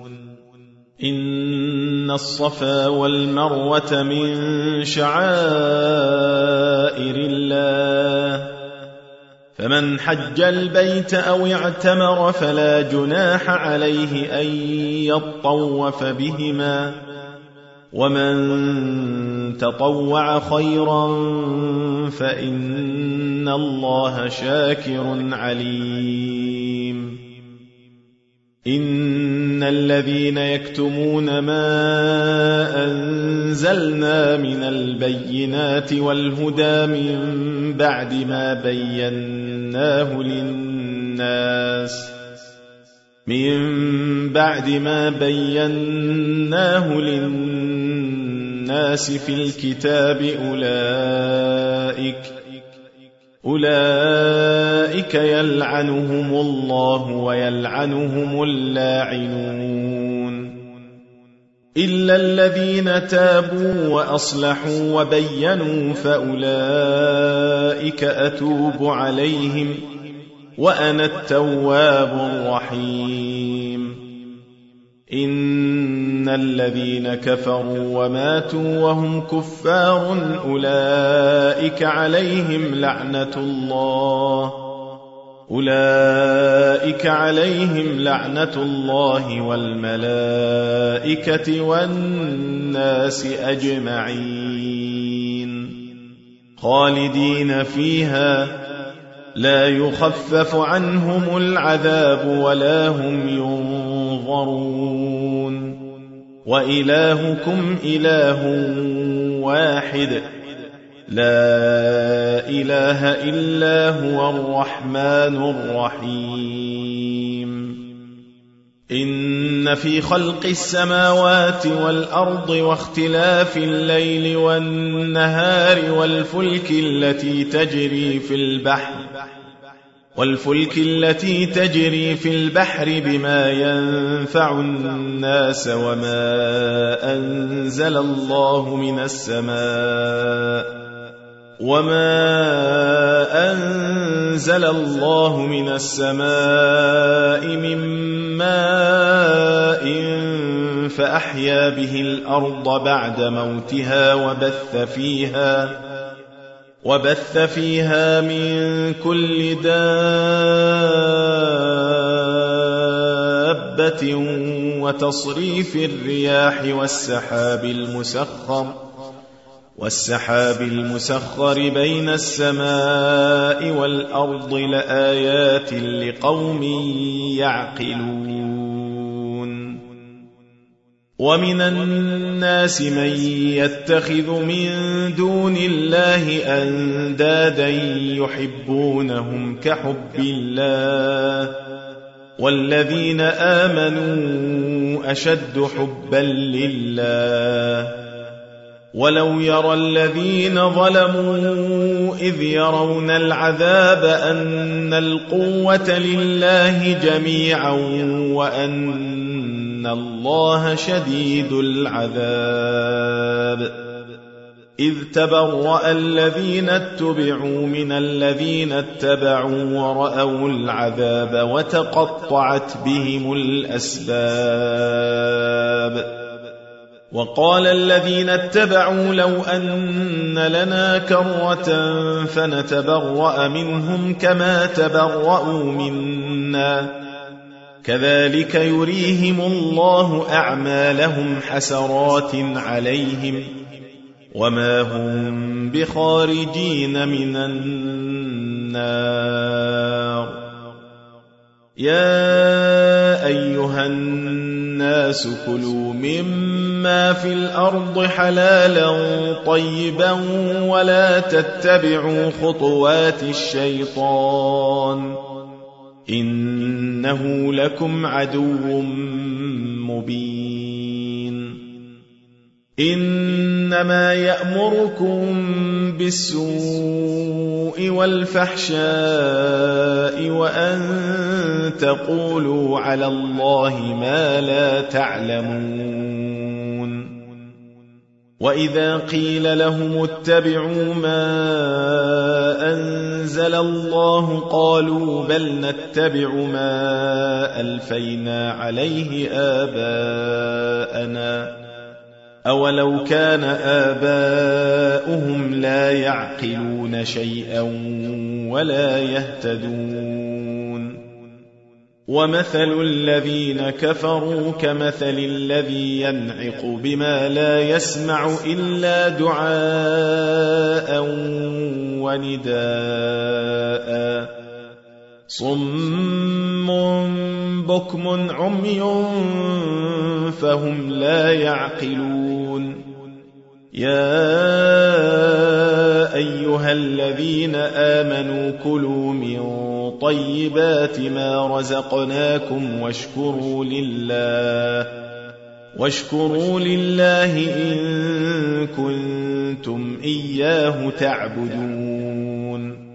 إن الصفا والمروة من شعائر الله فمن حج البيت أو اعتمر فلا جناح عليه أن يطوف بهما ومن تطوع خيرا فإن الله شاكر عليم إن الذين يكتمون ما أنزلنا من البينات والهدى من بعد ما بيناه للناس في الكتاب أولئك يلعنهم الله ويلعنهم اللاعنون إلا الذين تابوا وأصلحوا وبينوا فأولئك أتوب عليهم وأنا التواب الرحيم إن الذين كفروا وماتوا وهم كفار أولئك عليهم لعنة الله والملائكة والناس أجمعين خالدين فيها لا يخفف عنهم العذاب ولا هم ينظرون وإلهكم إله واحد لا إله إلا هو الرحمن الرحيم إن في خلق السماوات والأرض واختلاف الليل والنهار والفلك التي تجري في البحر بما ينفع الناس وما أنزل الله من السماء من ماء فأحيا به الأرض بعد موتها وبث فيها من كل دابة وتصريف الرياح والسحاب المسخر بين السماء والأرض لآيات لقوم يعقلون ومن الناس من يتخذ من دون الله أندادا يحبونهم كحب الله والذين آمنوا أشد حبا لله ولو يرى الذين ظلموا إذ يرون العذاب أن القوة لله جميعا وأن الله شديد العذاب إذ تبرأ الذين اتبعوا من الذين اتبعوا ورأوا العذاب وتقطعت بهم الأسباب وقال الذين اتبعوا لو أن لنا كرة فنتبرأ منهم كما تبرأوا منا كذلك يريهم الله أعمالهم حسرات عليهم وما هم بخارجين من النار يا أيها الناس كلوا مما في الأرض حلالا طيبا ولا تتبعوا خطوات الشيطان إنه لكم عدو مبين إن إنما يأمركم بالسوء والفحشاء وأن تقولوا على الله ما لا تعلمون. وإذا قيل لهم اتبعوا ما أنزل الله قالوا بل نتبع ما ألفينا عليه آباءنا أولو كان آباؤهم لا يعقلون شيئا ولا يهتدون. ومثل الذين كفروا كمثل الذي ينعق بما لا يسمع إلا دعاء ونداء صم بكم عمي فهم لا يعقلون. يا أيها الذين آمنوا كلوا من طيبات ما رزقناكم واشكروا لله إن كنتم إياه تعبدون.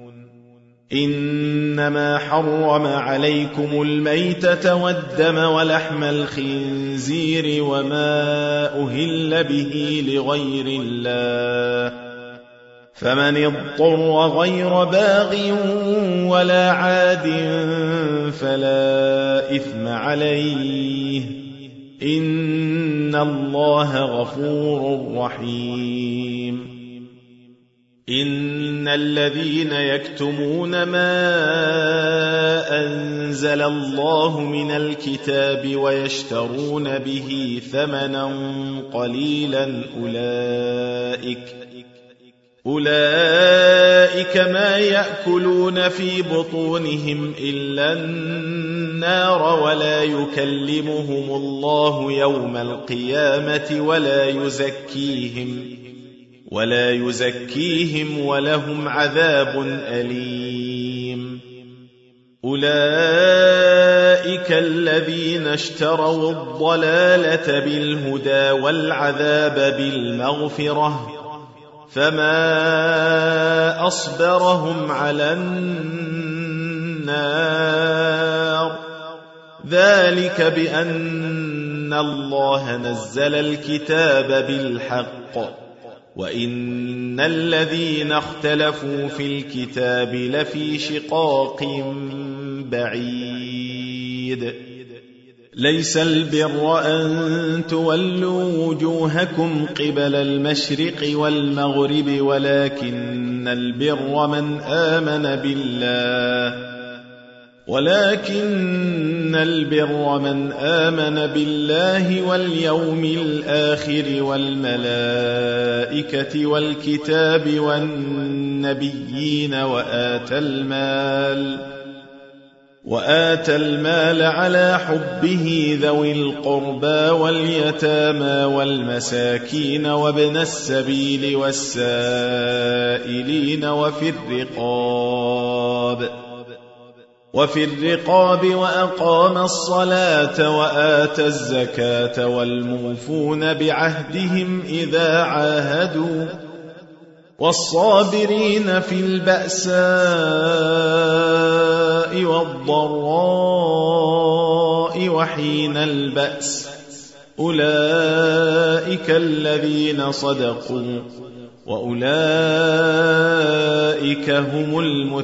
إنما حرم عليكم الميتة والدم ولحم الخنزير وما أهل به لغير الله فمن اضطر غير باغ ولا عاد فلا إثم عليه إن الله غفور رحيم. إن الذين يكتمون ما أنزل الله من الكتاب ويشترون به ثمنا قليلا أولئك ما يأكلون في بطونهم إلا النار ولا يكلمهم الله يوم القيامة ولا يزكيهم ولهم عذاب أليم. أولئك الذين اشتروا الضلالة بالهدى والعذاب بالمغفرة فما أصبرهم على النار ذلك بأن الله نزل الكتاب بالحق وإن الذين اختلفوا في الكتاب لفي شقاق بعيد. ليس البر أن تولوا وجوهكم قبل المشرق والمغرب ولكن البر من آمن بالله واليوم الآخر والملائكة والكتاب والنبيين وآتى المال على حبه ذوي القربى واليتامى والمساكين وابن السبيل والسائلين وفي الرقاب وأقام الصلاة وآتى الزكاة والموفون بعهدهم إذا عاهدوا والصابرين في البأساء والضراء وحين البأس أولئك الذين صدقوا وأولئك هم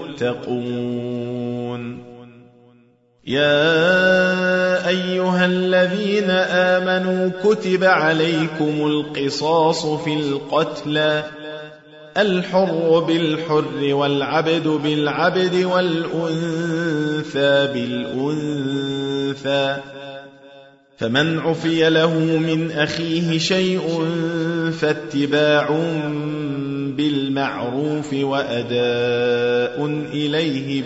المتقون. يا أيها الذين آمنوا كتب عليكم القصاص في القتلى الحر بالحر والعبد بالعبد والأنثى بالأنثى فمن عفي له من أخيه شيء فاتباع بالمعروف وأداء إليه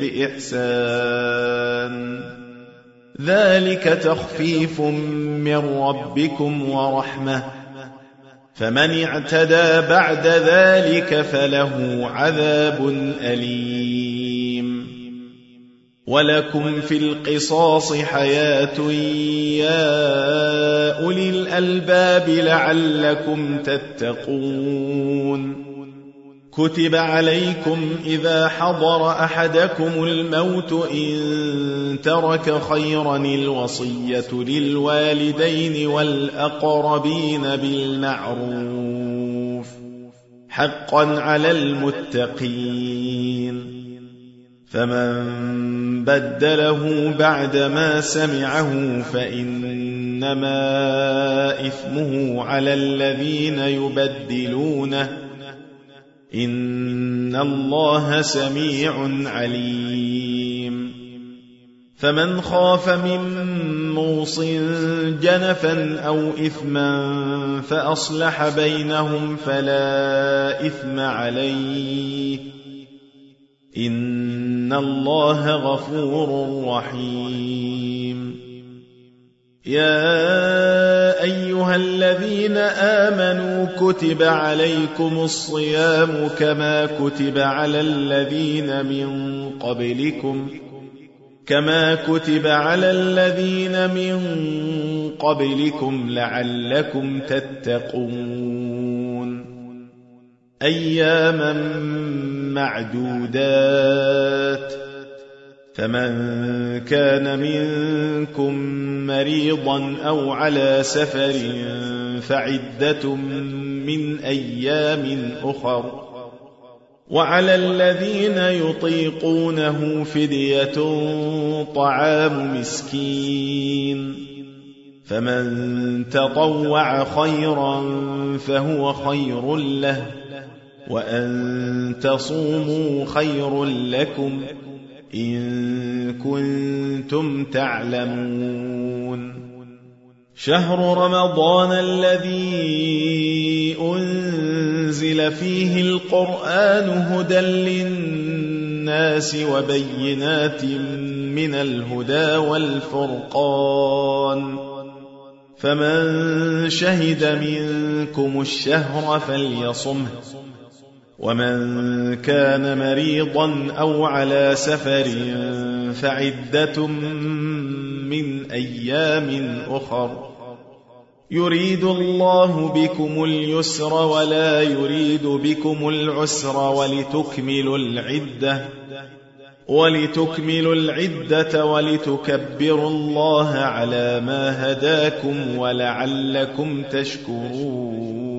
بإحسان ذلك تخفيف من ربكم ورحمة فمن اعتدى بعد ذلك فله عذاب أليم. ولكم في القصاص حياة يا أولي الألباب لعلكم تتقون. كتب عليكم إذا حضر أحدكم الموت إن ترك خيرا الوصية للوالدين والأقربين بالمعروف حقا على المتقين. فمن بدله بعدما سمعه فإنما إثمه على الذين يبدلونه إن الله سميع عليم. فمن خاف من موص جنفا أو إثما فأصلح بينهم فلا إثم عليه إن الله غفور رحيم. يا أيها الذين آمنوا كتب عليكم الصيام كما كتب على الذين من قبلكم لعلكم تتقون. أياما معدودات. فمن كان منكم مريضا أو على سفر فعدة من أيام أخر. وعلى الذين يطيقونه فدية طعام مسكين. فمن تطوع خيرا فهو خير له وأن تصوموا خير لكم إن كنتم تعلمون. شهر رمضان الذي أنزل فيه القرآن هدى للناس وبينات من الهدى والفرقان. فمن شهد منكم الشهر فليصمه. ومن كان مريضا أو على سفر فعدة من أيام أخر. يريد الله بكم اليسر ولا يريد بكم العسر ولتكملوا العدة ولتكبروا الله على ما هداكم ولعلكم تشكرون.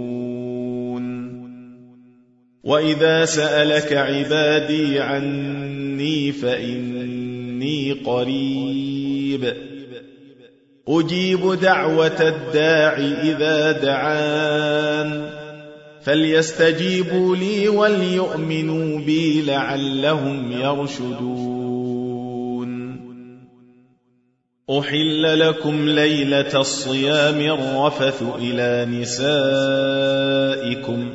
وإذا سألك عبادي عني فإني قريب أجيب دعوة الداع إذا دعان فليستجيبوا لي وليؤمنوا بي لعلهم يرشدون. أحل لكم ليلة الصيام الرفث إلى نسائكم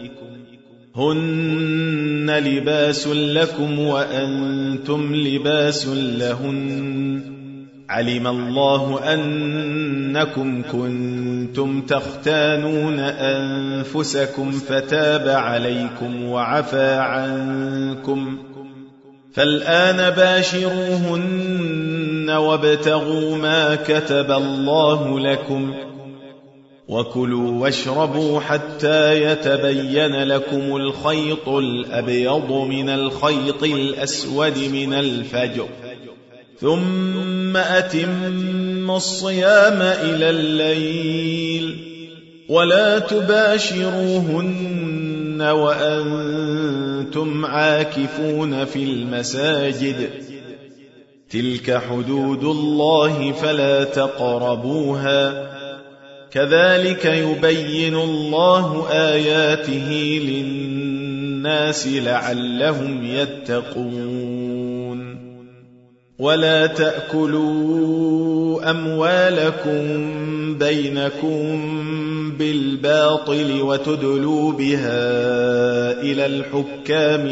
هن لباس لكم وأنتم لباس لهن. علم الله أنكم كنتم تختانون أنفسكم فتاب عليكم وعفى عنكم فالآن باشروهن وابتغوا ما كتب الله لكم وكلوا واشربوا حتى يتبين لكم الخيط الأبيض من الخيط الأسود من الفجر ثم أتموا الصيام إلى الليل ولا تباشروهن وأنتم عاكفون في المساجد تلك حدود الله فلا تقربوها كذلك يبين الله آياته للناس لعلهم يتقون. ولا تأكلوا أموالكم بينكم بالباطل وتدلوا بها إلى الحكام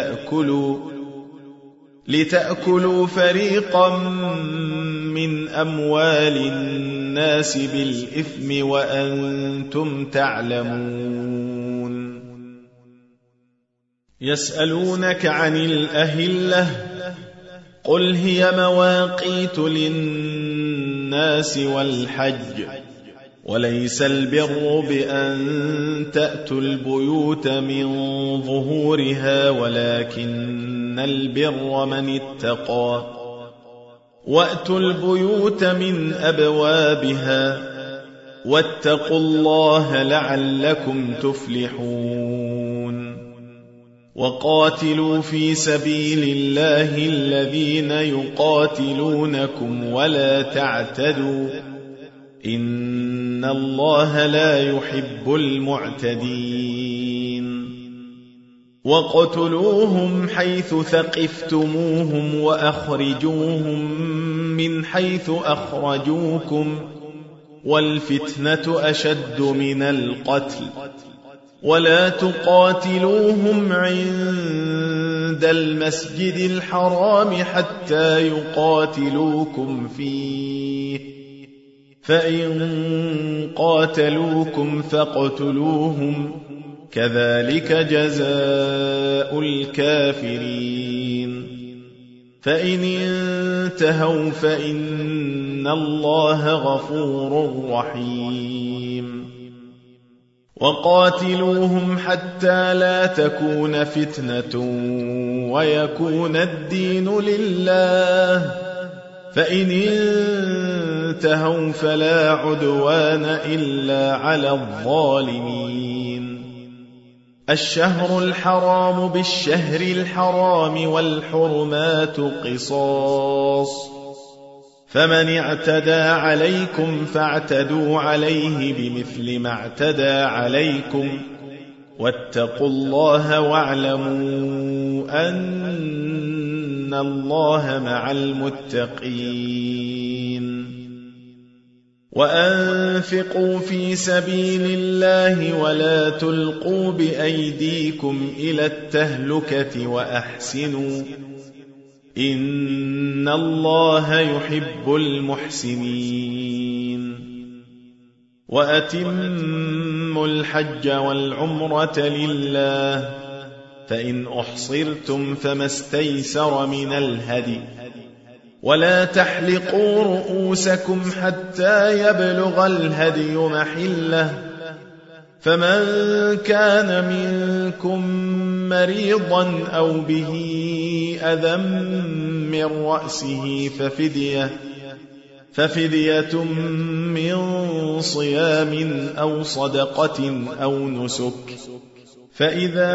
لتأكلوا فريقا من أموال الناس بالإثم وأنتم تعلمون. يسألونك عن الأهلة قل هي مواقيت للناس والحج وليس البر بأن تأتوا البيوت من ظهورها ولكن البر من اتقى وأتوا البيوت من أبوابها واتقوا الله لعلكم تفلحون وقاتلوا في سبيل الله الذين يقاتلونكم ولا تعتدوا إن الله لا يحب المعتدين وقتلوهم حيث ثقفتموهم وأخرجوهم من حيث أخرجوكم والفتنة أشد من القتل ولا تقاتلوهم عند المسجد الحرام حتى يقاتلوكم فيه فإن قاتلوكم فاقتلوهم كذلك جزاء الكافرين فإن انتهوا فإن الله غفور رحيم وقاتلوهم حتى لا تكون فتنة ويكون الدين لله فإن انتهوا فلا عدوان إلا على الظالمين الشهر الحرام بالشهر الحرام والحرمات قصاص فمن اعتدى عليكم فاعتدوا عليه بمثل ما اعتدى عليكم واتقوا الله واعلموا أن الله مع المتقين وأنفقوا في سبيل الله ولا تلقوا بأيديكم إلى التهلكة وأحسنوا إن الله يحب المحسنين وأتموا الحج والعمرة لله فإن أحصرتم فما استيسر من الهدي ولا تحلقوا رؤوسكم حتى يبلغ الهدي محله فمن كان منكم مريضا أو به أذى من رأسه ففدية من صيام أو صدقة أو نسك فإذا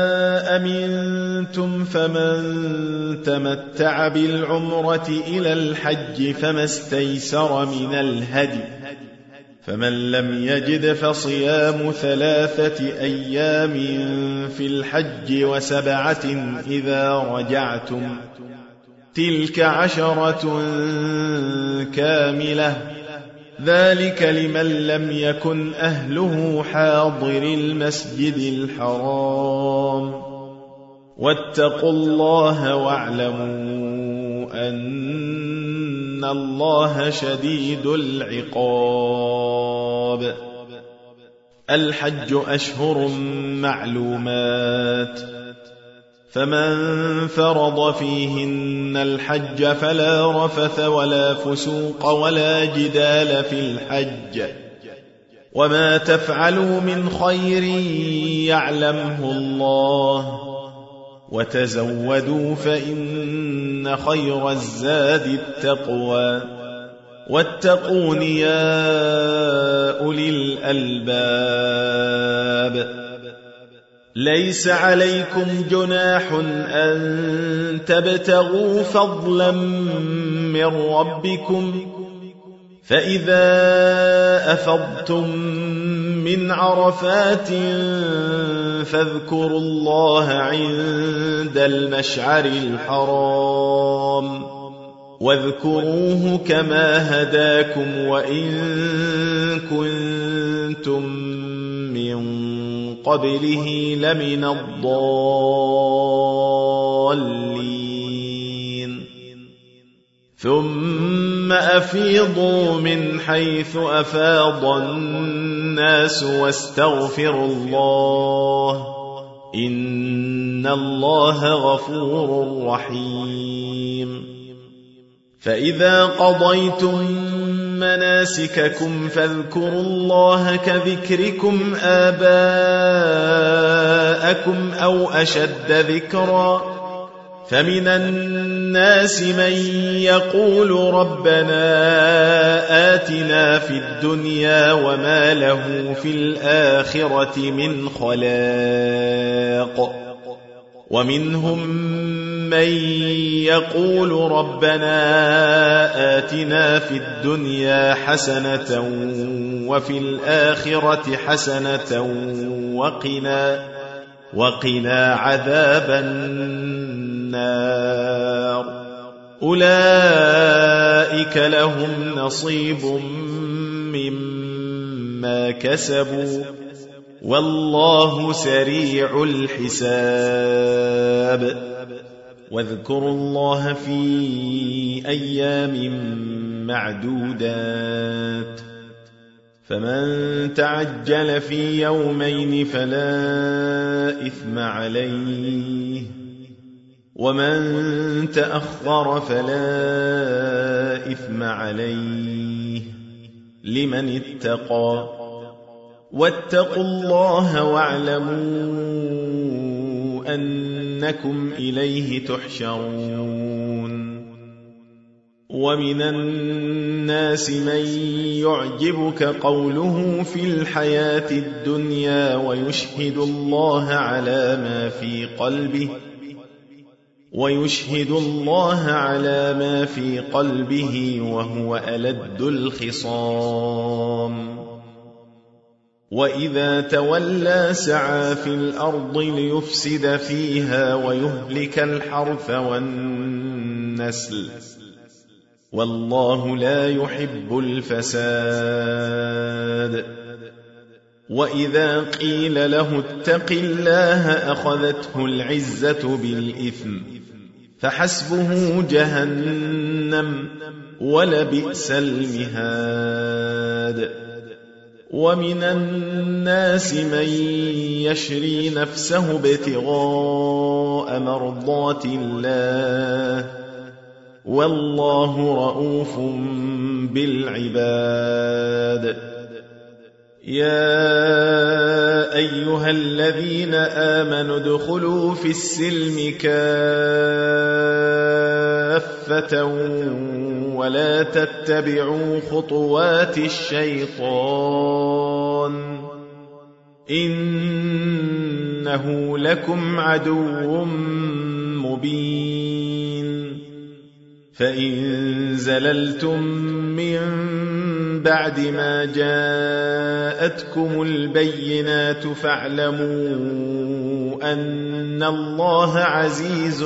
أمنتم فمن تمتع بالعمرة إلى الحج فما استيسر من الهدي فمن لم يجد فصيام 3 أيام في الحج و7 إذا رجعتم تلك 10 كاملة ذلك لمن لم يكن أهله حاضر المسجد الحرام واتقوا الله واعلموا أن الله شديد العقاب الحج أشهر معلومات فمن فرض فيهن الحج فلا رفث ولا فسوق ولا جدال في الحج وما تفعلوا من خير يعلمه الله وتزودوا فإن خير الزاد التقوى واتقون يا أولي الألباب ليس عليكم جناح أن تبتغوا فضلا من ربكم فإذا أفضتم من عرفات فاذكروا الله عند المشعر الحرام واذكروه كما هداكم وإن كنتم من قبله لمن الضالين ثم أفيضوا من حيث أفاض الناس واستغفروا الله إن الله غفور رحيم فإذا قضيتم مناسككم فاذكروا الله كذكركم آباءكم أو أشد ذكرا فمن الناس من يقول ربنا آتنا في الدنيا وما له في الآخرة من خلاق ومنهم من يقول ربنا آتنا في الدنيا حسنة وفي الآخرة حسنة وقنا عذاب النار أولئك لهم نصيب مما كسبوا والله سريع الحساب واذكروا الله في أيام معدودات فمن تعجل في يومين فلا إثم عليه ومن تأخر فلا إثم عليه لمن اتقى واتقوا الله واعلموا أنكم إليه تحشرون ومن الناس من يعجبك قوله في الحياة الدنيا ويشهد الله على ما في قلبه وهو ألد الخصام وإذا تولى سعى في الأرض ليفسد فيها ويهلك الحرث والنسل والله لا يحب الفساد وإذا قيل له اتق الله أخذته العزة بالإثم فحسبه جهنم ولبئس المهاد ومن الناس من يشري نفسه ابتغاء مرضات الله والله رؤوف بالعباد يا أيها الذين آمنوا ادخلوا في السلم كافة ولا تتبعوا خطوات الشيطان إنه لكم عدو مبين فإن زللتم من بعد ما جاءتكم البينات فاعلموا أن الله عزيز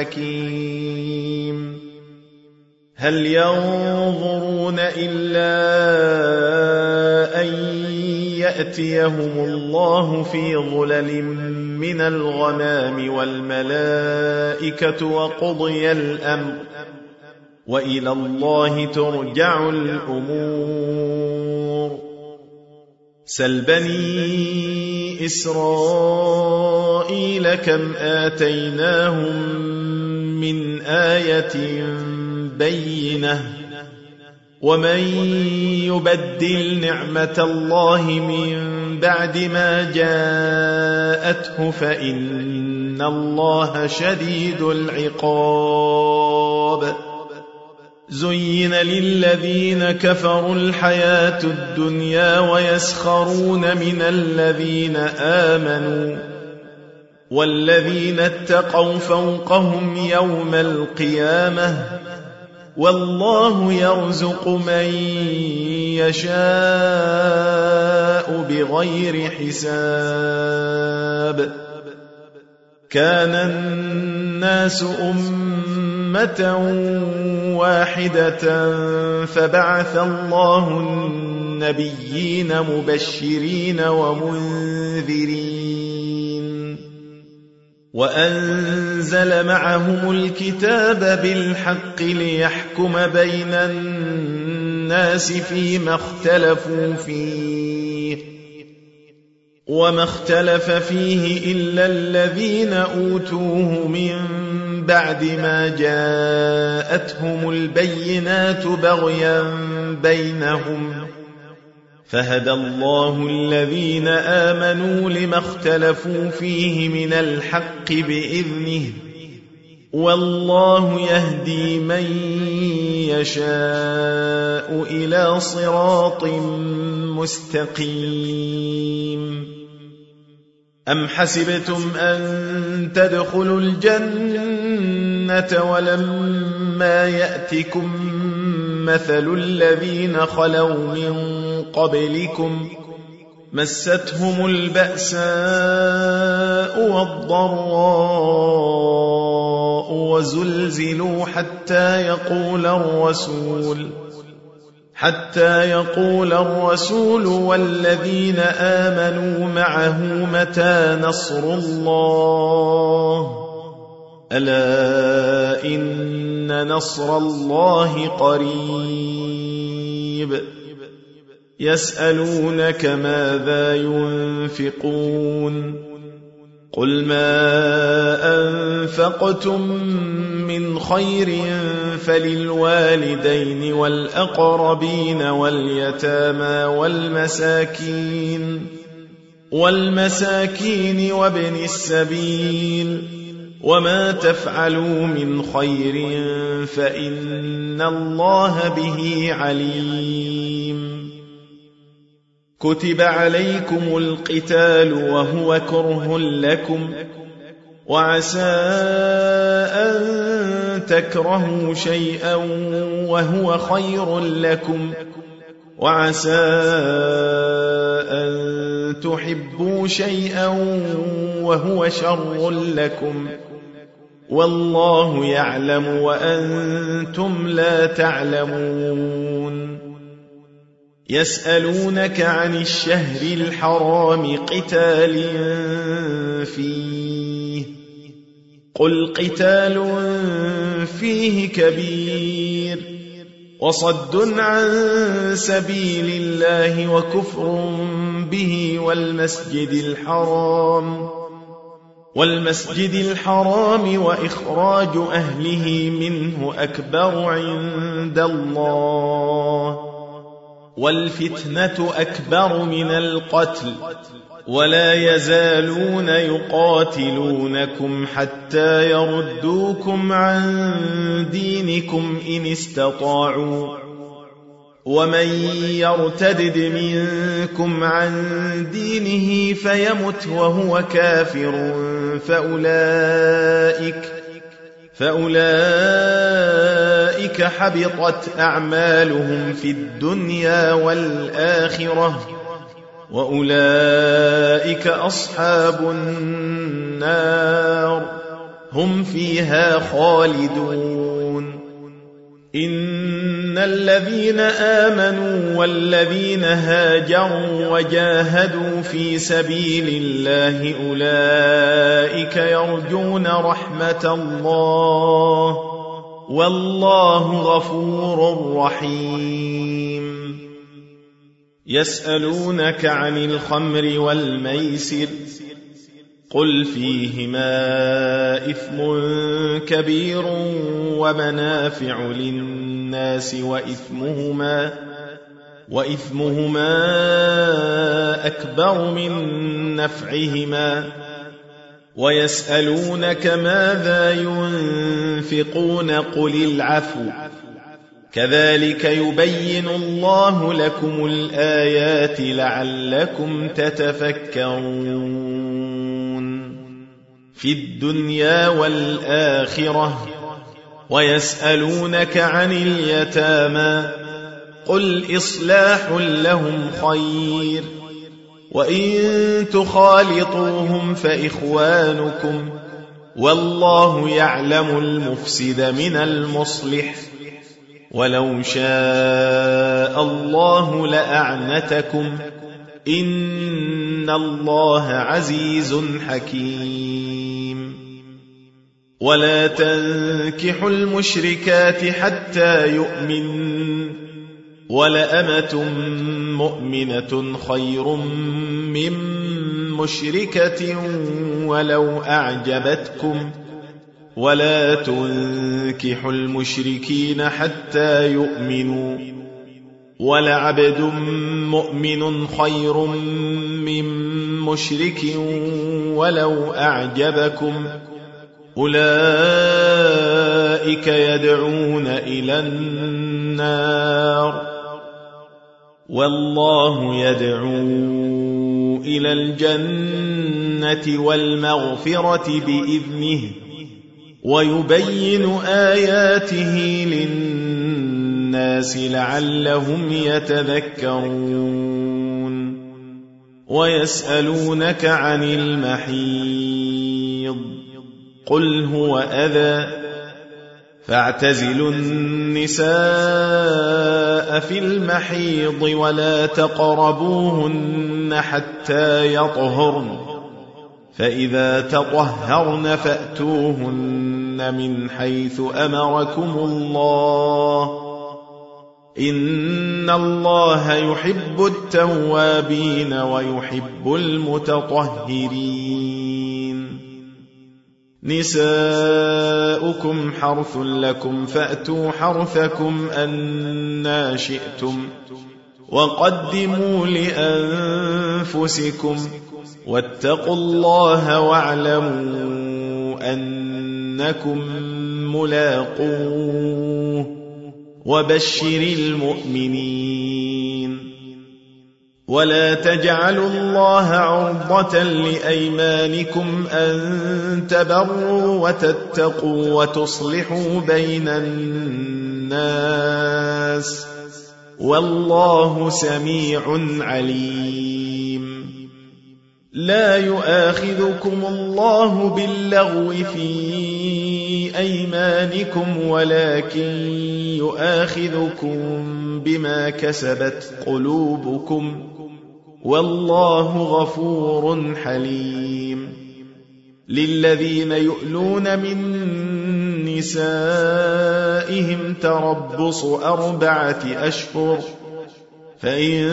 حكيم هل ينظرون إلا أن يأتيهم الله في ظلل من الغمام والملائكة وقضي الأمر وإلى الله ترجع الأمور سل بني إسرائيل كم آتيناهم من آية بينة ومن يبدل نعمة الله من بعد ما جاءته فإن الله شديد العقاب زين للذين كفروا الحياة الدنيا ويسخرون من الذين آمنوا والذين اتقوا فوقهم يوم القيامة والله يرزق من يشاء بغير حساب كان الناس أمة واحدة فبعث الله النبيين مبشرين ومنذرين وأنزل معهم الكتاب بالحق ليحكم بين الناس فيما اختلفوا فيه وما اختلف فيه إلا الذين أوتوه من بعد ما جاءتهم البينات بغيا بينهم فهدى الله الذين آمنوا لما اختلفوا فيه من الحق بإذنه والله يهدي من يشاء إلى صراط مستقيم أم حسبتم أن تدخلوا الجنة ولما يأتكم مثل الذين خلوا من قبلكم مستهم البأساء والضراء وزلزلوا حتى يقول الرسول والذين آمنوا معه متى نصر الله ألا إن نصر الله قريب يسألونك ماذا ينفقون قل ما أنفقتم من خير فللوالدين والأقربين واليتامى والمساكين وابن السبيل وما تفعلوا من خير فإن الله به عليم كتب عليكم القتال وهو كره لكم وعسى أن تكرهوا شيئا وهو خير لكم وعسى أن تحبوا شيئا وهو شر لكم والله يعلم وأنتم لا تعلمون يسألونك عن الشهر الحرام قتال فيه قل قتال فيه كبير وصد عن سبيل الله وكفر به والمسجد الحرام وإخراج أهله منه أكبر عند الله والفتنة أكبر من القتل ولا يزالون يقاتلونكم حتى يردوكم عن دينكم إن استطاعوا ومن يرتدد منكم عن دينه فيمت وهو كافر فأولئك حبطت أعمالهم في الدنيا والآخرة وأولئك أصحاب النار هم فيها خالدون إن الذين آمنوا والذين هاجروا وجاهدوا في سبيل الله أولئك يرجون رحمة الله والله غفور رحيم يسألونك عن الخمر والميسر قل فيهما إثم كبير ومنافع للناس وإثمهما أكبر من نفعهما ويسألونك ماذا ينفقون قل العفو كذلك يبين الله لكم الآيات لعلكم تتفكرون في الدنيا والآخرة ويسألونك عن اليتامى قل إصلاح لهم خير وإن تخالطوهم فإخوانكم والله يعلم المفسد من المصلح ولو شاء الله لأعنتكم إن الله عزيز حكيم ولا تنكحوا المشركات حتى يؤمنوا ولأمة مؤمنة خير من مشركة ولو أعجبتكم ولا تنكحوا المشركين حتى يؤمنوا ولعبد مؤمن خير من مشرك ولو أعجبكم أولئك يدعون إلى النار والله يدعو إلى الجنة والمغفرة بإذنه ويبين آياته للناس لعلهم يتذكرون ويسألونك عن المحيض قل هو أذى فاعتزلوا النساء في المحيض ولا تقربوهن حتى يطهرن فإذا تطهرن فأتوهن من حيث أمركم الله إن الله يحب التوابين ويحب المتطهرين نساؤكم حرث لكم فأتوا حرثكم أنى شئتم وقدموا لأنفسكم واتقوا الله واعلموا أنكم ملاقوه وبشر المؤمنين ولا تجعلوا الله عرضة لأيمانكم أن تبروا وتتقوا وتصلحوا بين الناس والله سميع عليم لا يؤاخذكم الله باللغو في أيمانكم ولكن يؤاخذكم بما كسبت قلوبكم والله غفور حليم للذين يؤلون من نسائهم تربص 4 أشهر فإن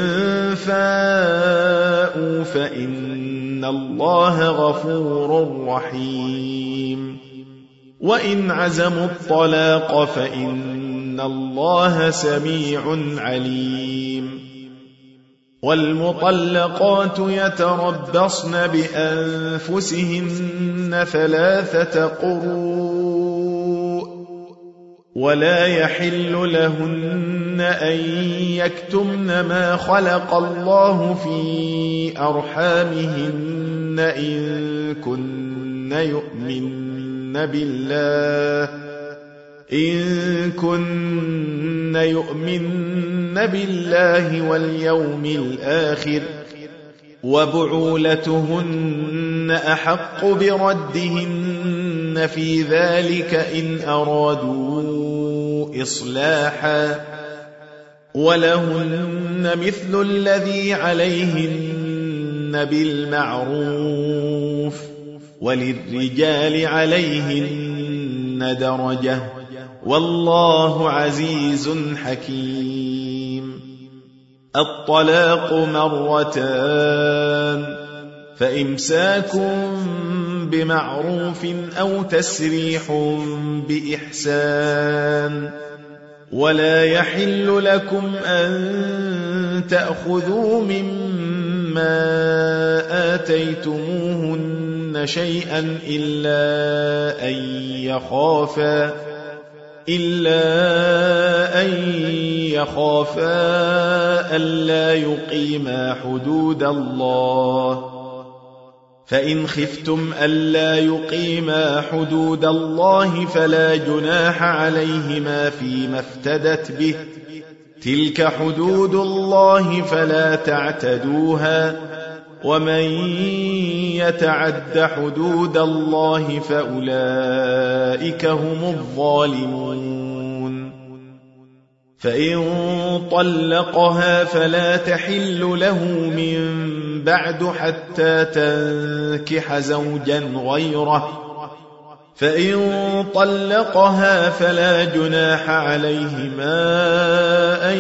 فاءوا فإن الله غفور رحيم وإن عزموا الطلاق فإن الله سميع عليم والمطلقات يتربصن بأنفسهن 3 قروء ولا يحل لهن أن يكتمن ما خلق الله في أرحامهن إن كن يؤمن بالله واليوم الآخر وبعولتهن أحق بردهن في ذلك إن أرادوا إصلاحا ولهن مثل الذي عليهن بالمعروف وللرجال عليهن درجة والله عزيز حكيم الطلاق 2 فإمساك بمعروف أو تسريح بإحسان ولا يحل لكم أن تأخذوا مما آتيتموهن شيئا إلا أن يخافا ألا يقيما حدود الله فإن خفتم ألا يقيما حدود الله فلا جناح عليهما فيما افتدت به تلك حدود الله فلا تعتدوها ومن يتعد حدود الله فأولئك هم الظالمون فإن طلقها فلا تحل له من بعد حتى تنكح زوجا غيره فإن طلقها فلا جناح عليهما أن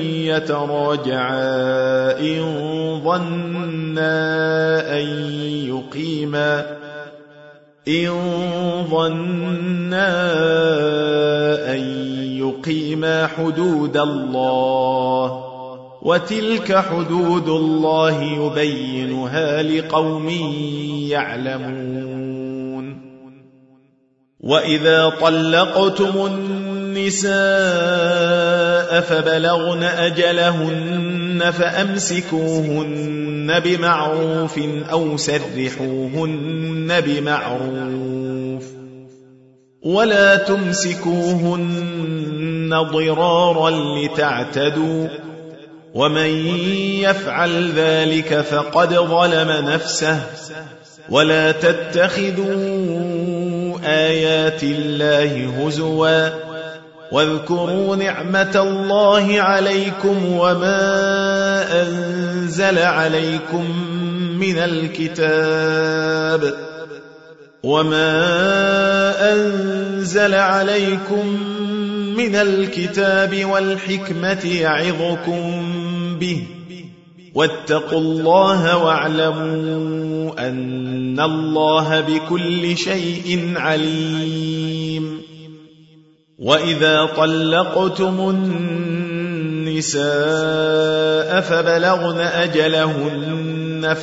يتراجعا إن ظنا أن إن ظنا أن يقيما حدود الله وتلك حدود الله يبينها لقوم يعلمون وإذا طلقتم النساء فبلغن أجلهن فأمسكوهن بمعروف أو سرحوهن بمعروف ولا تمسكوهن ضرارا لتعتدوا ومن يفعل ذلك فقد ظلم نفسه ولا تتخذوا آيات الله هزوا واذكروا نعمة الله عليكم وما أنزل عليكم من الكتاب والحكمة يعظكم به واتقوا الله واعلموا أن الله بكل شيء عليم وإذا طلقتم النساء فبلغن أجلهن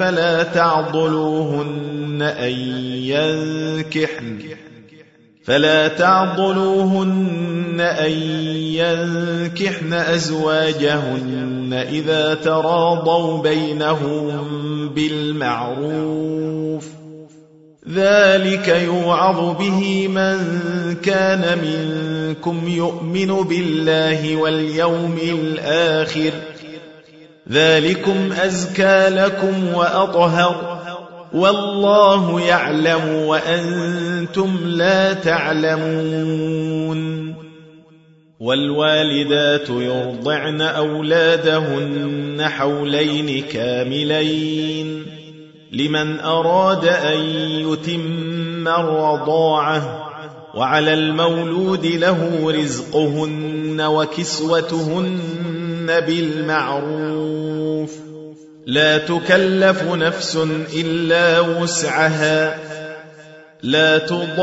فلا تعضلوهن أن ينكحن أزواجهن إذا تراضوا بينهم بالمعروف ذلك يوعظ به من كان منكم يؤمن بالله واليوم الآخر ذلكم أزكى لكم وأطهر والله يعلم وأنتم لا تعلمون والوالدات يرضعن أولادهن حولين كاملين لمن أراد أن يتم الرضاعة وعلى المولود له رزقهن وكسوتهن بالمعروف لا تكلف نفس إلا وسعها لا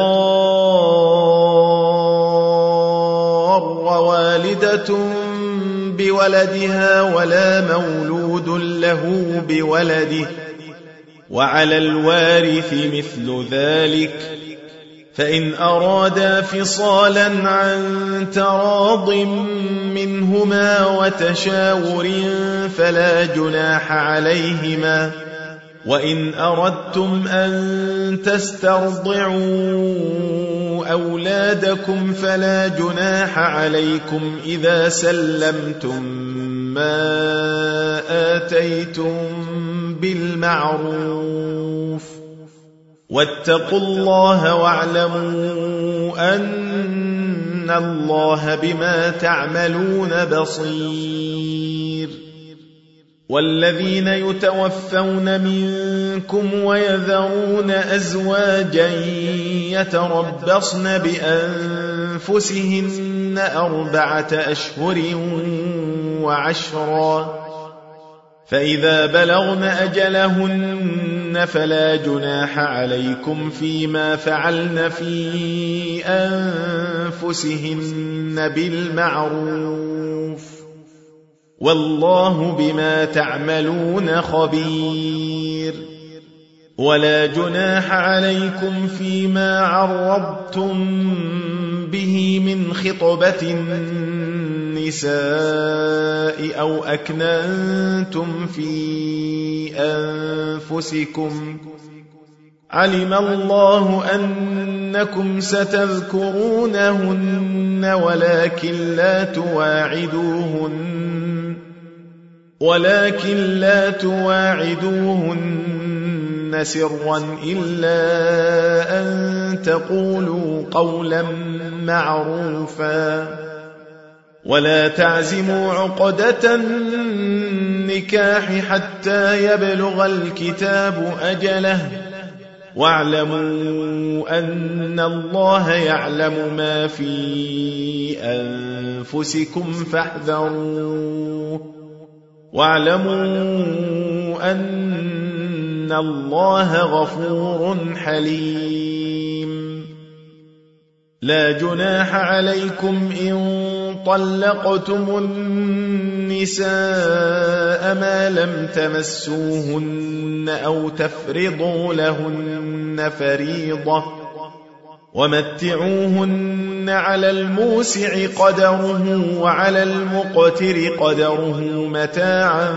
تضار والدة بولدها ولا مولود له بولده وعلى الوارث مثل ذلك فإن أرادا فصالا عن تراض منهما وتشاور فلا جناح عليهما وإن أردتم أن تسترضعوا أولادكم فلا جناح عليكم إذا سلمتم ما آتيتم بالمعروف واتقوا الله واعلموا أن الله بما تعملون بصير والذين يتوفون منكم ويذرون أزواجا يتربصن بأنفسهن 4 أشهر وعشرا فإذا بلغن أجلهن فلا جناح عليكم فيما فعلن في أنفسهن بالمعروف والله بما تعملون خبير ولا جناح عليكم فيما عرضتم به من خطبة النساء أو أكننتم في أنفسكم علم الله أنكم ستذكرونهن ولكن لا تواعدوهن سرا إلا أن تقولوا قولا معروفا ولا تعزموا عقدة النكاح حتى يبلغ الكتاب أجله واعلموا أن الله يعلم ما في أنفسكم فاحذروه واعلموا أن الله غفور حليم لا جناح عليكم إن طلقتم النساء ما لم تمسوهن أو تفرضوا لهن فريضة ومتعوهن على الموسع قدره وعلى المقتر قدره متاعا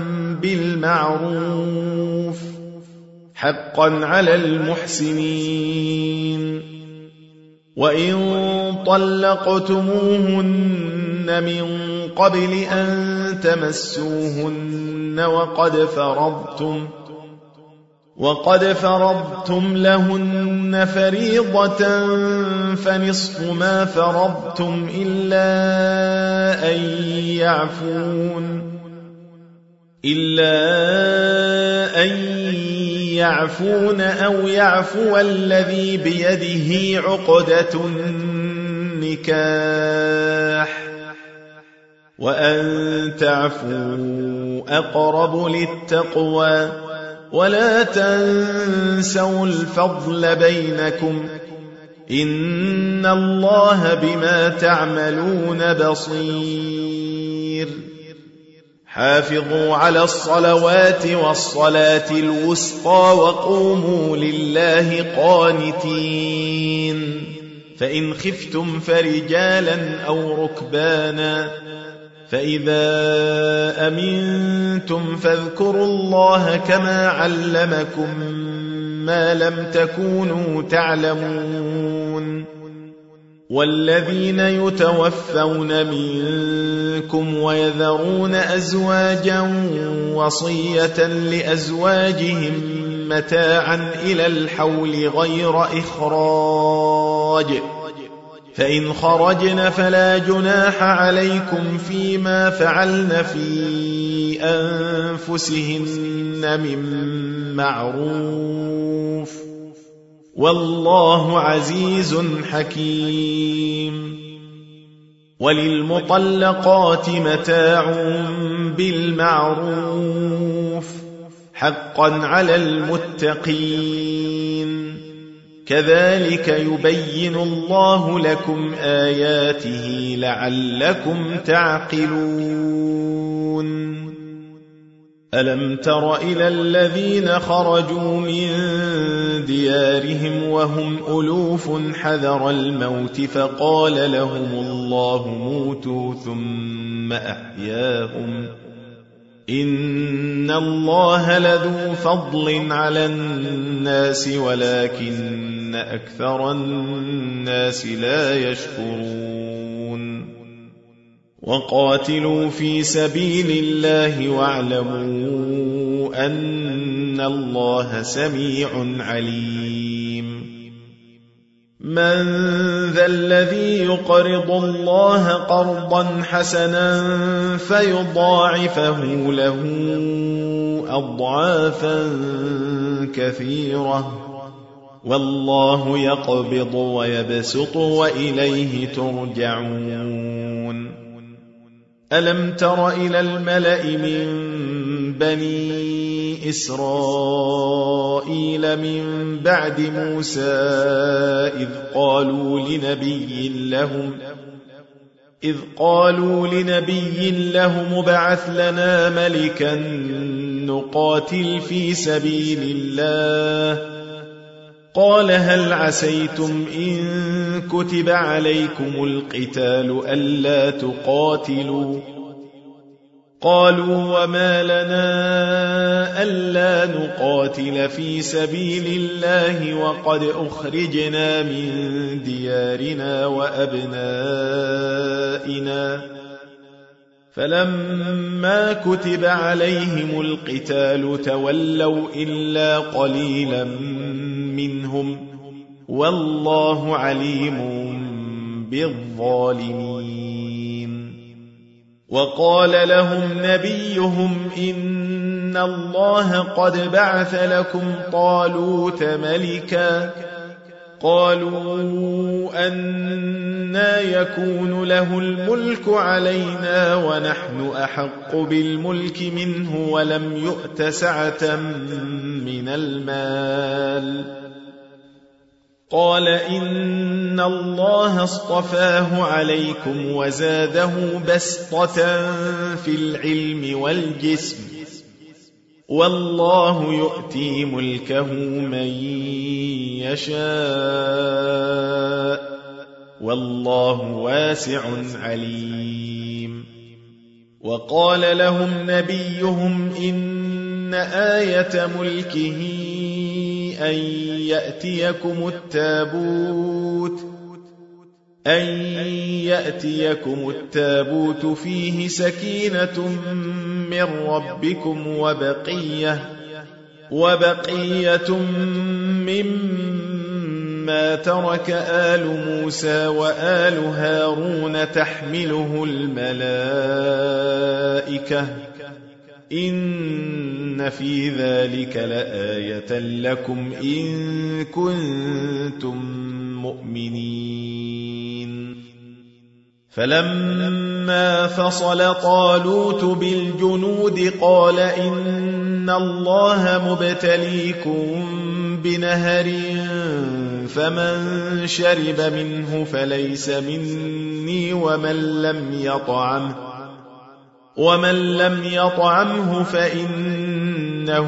بالمعروف حقا على المحسنين. وإن طلقتموهن من قبل أن تمسوهن وقد فرضتم لهن فريضة فنصف ما فرضتم إلا أن يعفون أو يعفو الذي بيده عقدة النكاح وأن تعفوا أقرب للتقوى ولا تنسوا الفضل بينكم إن الله بما تعملون بصير. حافظوا على الصلوات والصلاة الوسطى وقوموا لله قانتين. فإن خفتم فرجالا أو ركبانا فإذا أمنتم فاذكروا الله كما علمكم ما لم تكونوا تعلمون. والذين يتوفون منكم ويذرون أزواجا وصية لأزواجهم متاعا إلى الحول غير إخراج فإن خرجن فلا جناح عليكم فيما فعلن في أنفسهن من معروف والله عزيز حكيم. وللمطلقات متاع بالمعروف حقا على المتقين. كذلك يبين الله لكم آياته لعلكم تعقلون. ألم تر إلى الذين خرجوا من ديارهم وهم ألوف حذر الموت فقال لهم الله موتوا ثم أحياهم إن الله لذو فضل على الناس ولكن أكثر الناس لا يشكرون. وقاتلوا في سبيل الله واعلموا أن الله سميع عليم. من ذا الذي يقرض الله قرضا حسنا فيضاعفه له أضعافا كثيرة والله يقبض ويبسط وإليه ترجعون. ألم تر إلى الملأ من بني إسرائيل من بعد موسى إذ قالوا لنبي لهم ابعث لنا ملكا نقاتل في سبيل الله قال هل عسيتم إن كتب عليكم القتال ألا تقاتلوا قالوا وما لنا ألا نقاتل في سبيل الله وقد أخرجنا من ديارنا وأبنائنا فلما كتب عليهم القتال تولوا إلا قليلا منهم والله عليم بالظالمين. وقال لهم نبيهم إن الله قد بعث لكم طالوت ملكا قالوا أنى يكون له الملك علينا ونحن أحق بالملك منه ولم يؤت سعة من المال قال إن الله اصطفاه عليكم وزاده بسطة في العلم والجسم والله يؤتي ملكه من يشاء والله واسع عليم. وقال لهم نبيهم إن آية ملكه أن يأتيكم التابوت فيه سكينة من ربكم وبقية مما ترك آل موسى وآل هارون تحمله الملائكة إن في ذلك لآية لكم إن كنتم مؤمنين. فلما فصل طالوت بالجنود قال إن الله مبتليكم بنهر فمن شرب منه فليس مني ومن لم يطعمه فإنه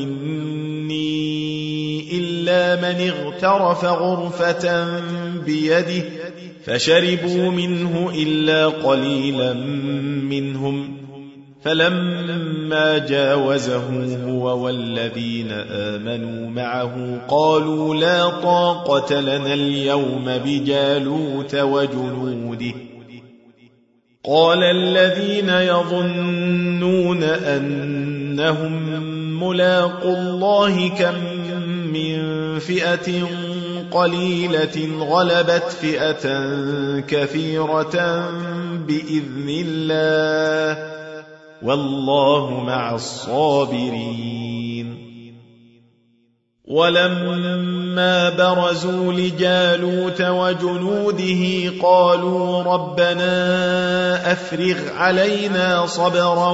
مني إلا من اغترف غرفة بيده فشربوا منه إلا قليلا منهم. فلما جاوزه هو والذين آمنوا معه قالوا لا طاقة لنا اليوم بجالوت وجنوده. قال الذين يظنون أنهم ملاقو الله كم من فئة قليلة غلبت فئة كثيرة بإذن الله والله مع الصابرين. ولما برزوا لجالوت وجنوده قالوا ربنا أفرغ علينا صبرا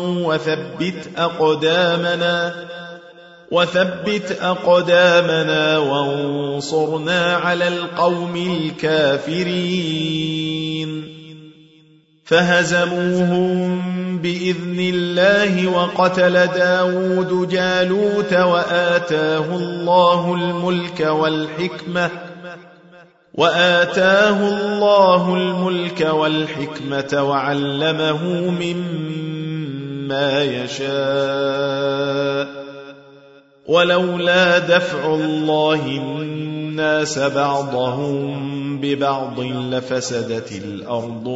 وثبت أقدامنا وانصرنا على القوم الكافرين. فهزموهم بإذن الله وقتل داود جالوت وآتاه الله الملك والحكمة وعلمه مما يشاء. ولولا دفع الله الناس بعضهم ببعض لفسدت الأرض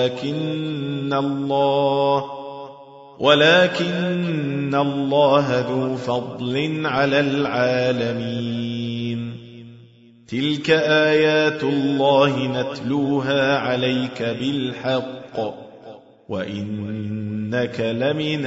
ولكن الله ذو فضل على العالمين. تلك آيات الله نتلوها عليك بالحق وإنك لمن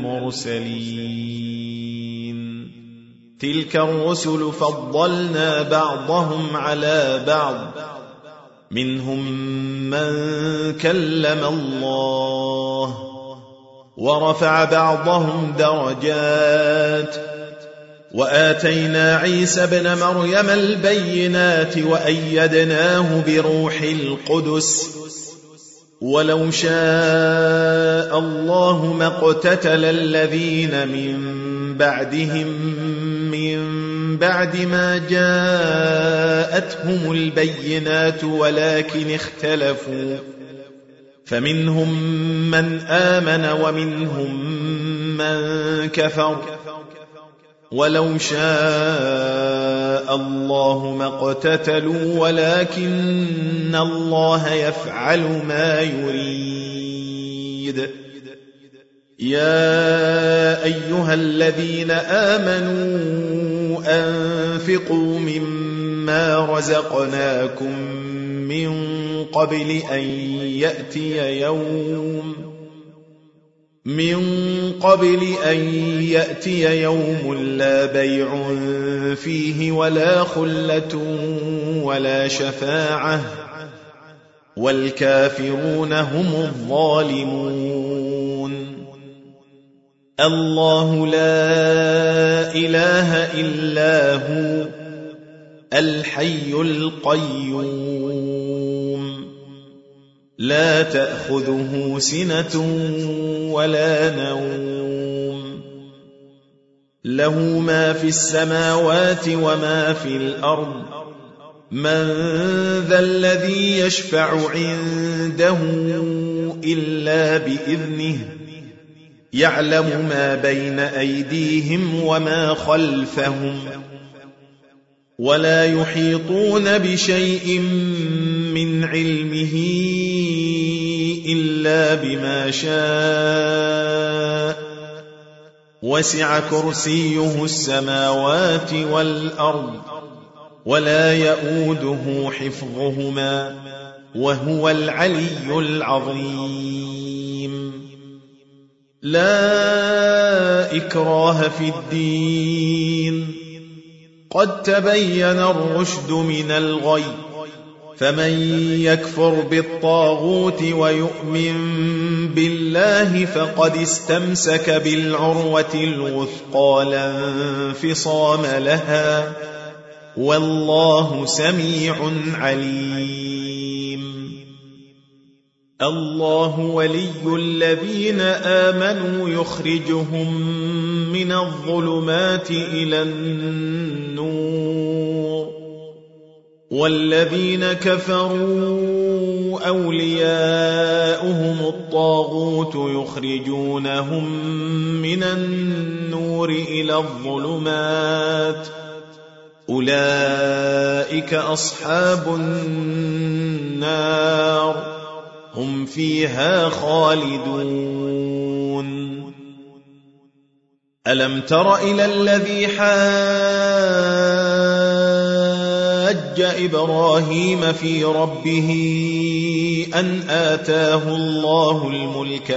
المرسلين. تلك الرسل فضلنا بعضهم على بعض منهم من كلم الله ورفع بعضهم درجات وآتينا عيسى ابن مريم البينات وأيدناه بروح القدس. ولو شاء الله ما اقتتل الذين من بعدهم من بعد ما جاءتهم البينات ولكن اختلفوا فمنهم من آمن ومنهم من كفر. ولو شاء الله ما اقتتلوا ولكن الله يفعل ما يريد. يا أيها الذين آمنوا أنفقوا مما رزقناكم من قبل أن يأتي يوم لا بيع فيه ولا خلة ولا شفاعة والكافرون هم الظالمون. الله لا إله إلا هو الحي القيوم لا تأخذه سنة ولا نوم له ما في السماوات وما في الأرض من ذا الذي يشفع عنده إلا بإذنه يعلم ما بين أيديهم وما خلفهم ولا يحيطون بشيء من علمه إلا بما شاء وسع كرسيه السماوات والأرض ولا يؤوده حفظهما وهو العلي العظيم لا إكراه في الدين قد تبين الرشد من الغي فمن يكفر بالطاغوت ويؤمن بالله فقد استمسك بالعروة الوثقى لا انفصام لها والله سميع عليم الله ولي الذين آمنوا يخرجهم من الظلمات إلى النور والذين كفروا أولياؤهم الطاغوت يخرجونهم من النور إلى الظلمات أولئك أصحاب النار هم فيها خالدون ألم تر إلى الذي حاج إبراهيم في ربه أن آتاه الله الملك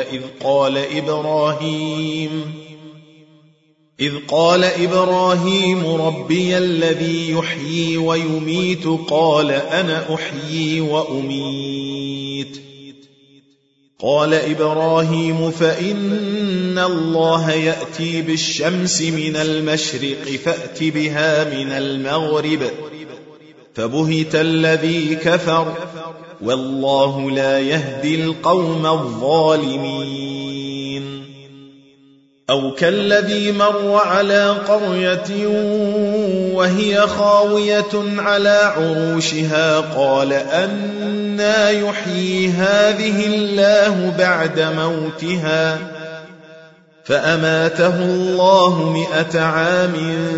إذ قال إبراهيم ربي الذي يحيي ويميت قال أنا أحيي وأميت قال إبراهيم فإن الله يأتي بالشمس من المشرق فأت بها من المغرب فبهت الذي كفر والله لا يهدي القوم الظالمين أو كالذي مر على قرية وهي خاوية على عروشها قال أنى يحيي هذه الله بعد موتها فأماته الله 100 عام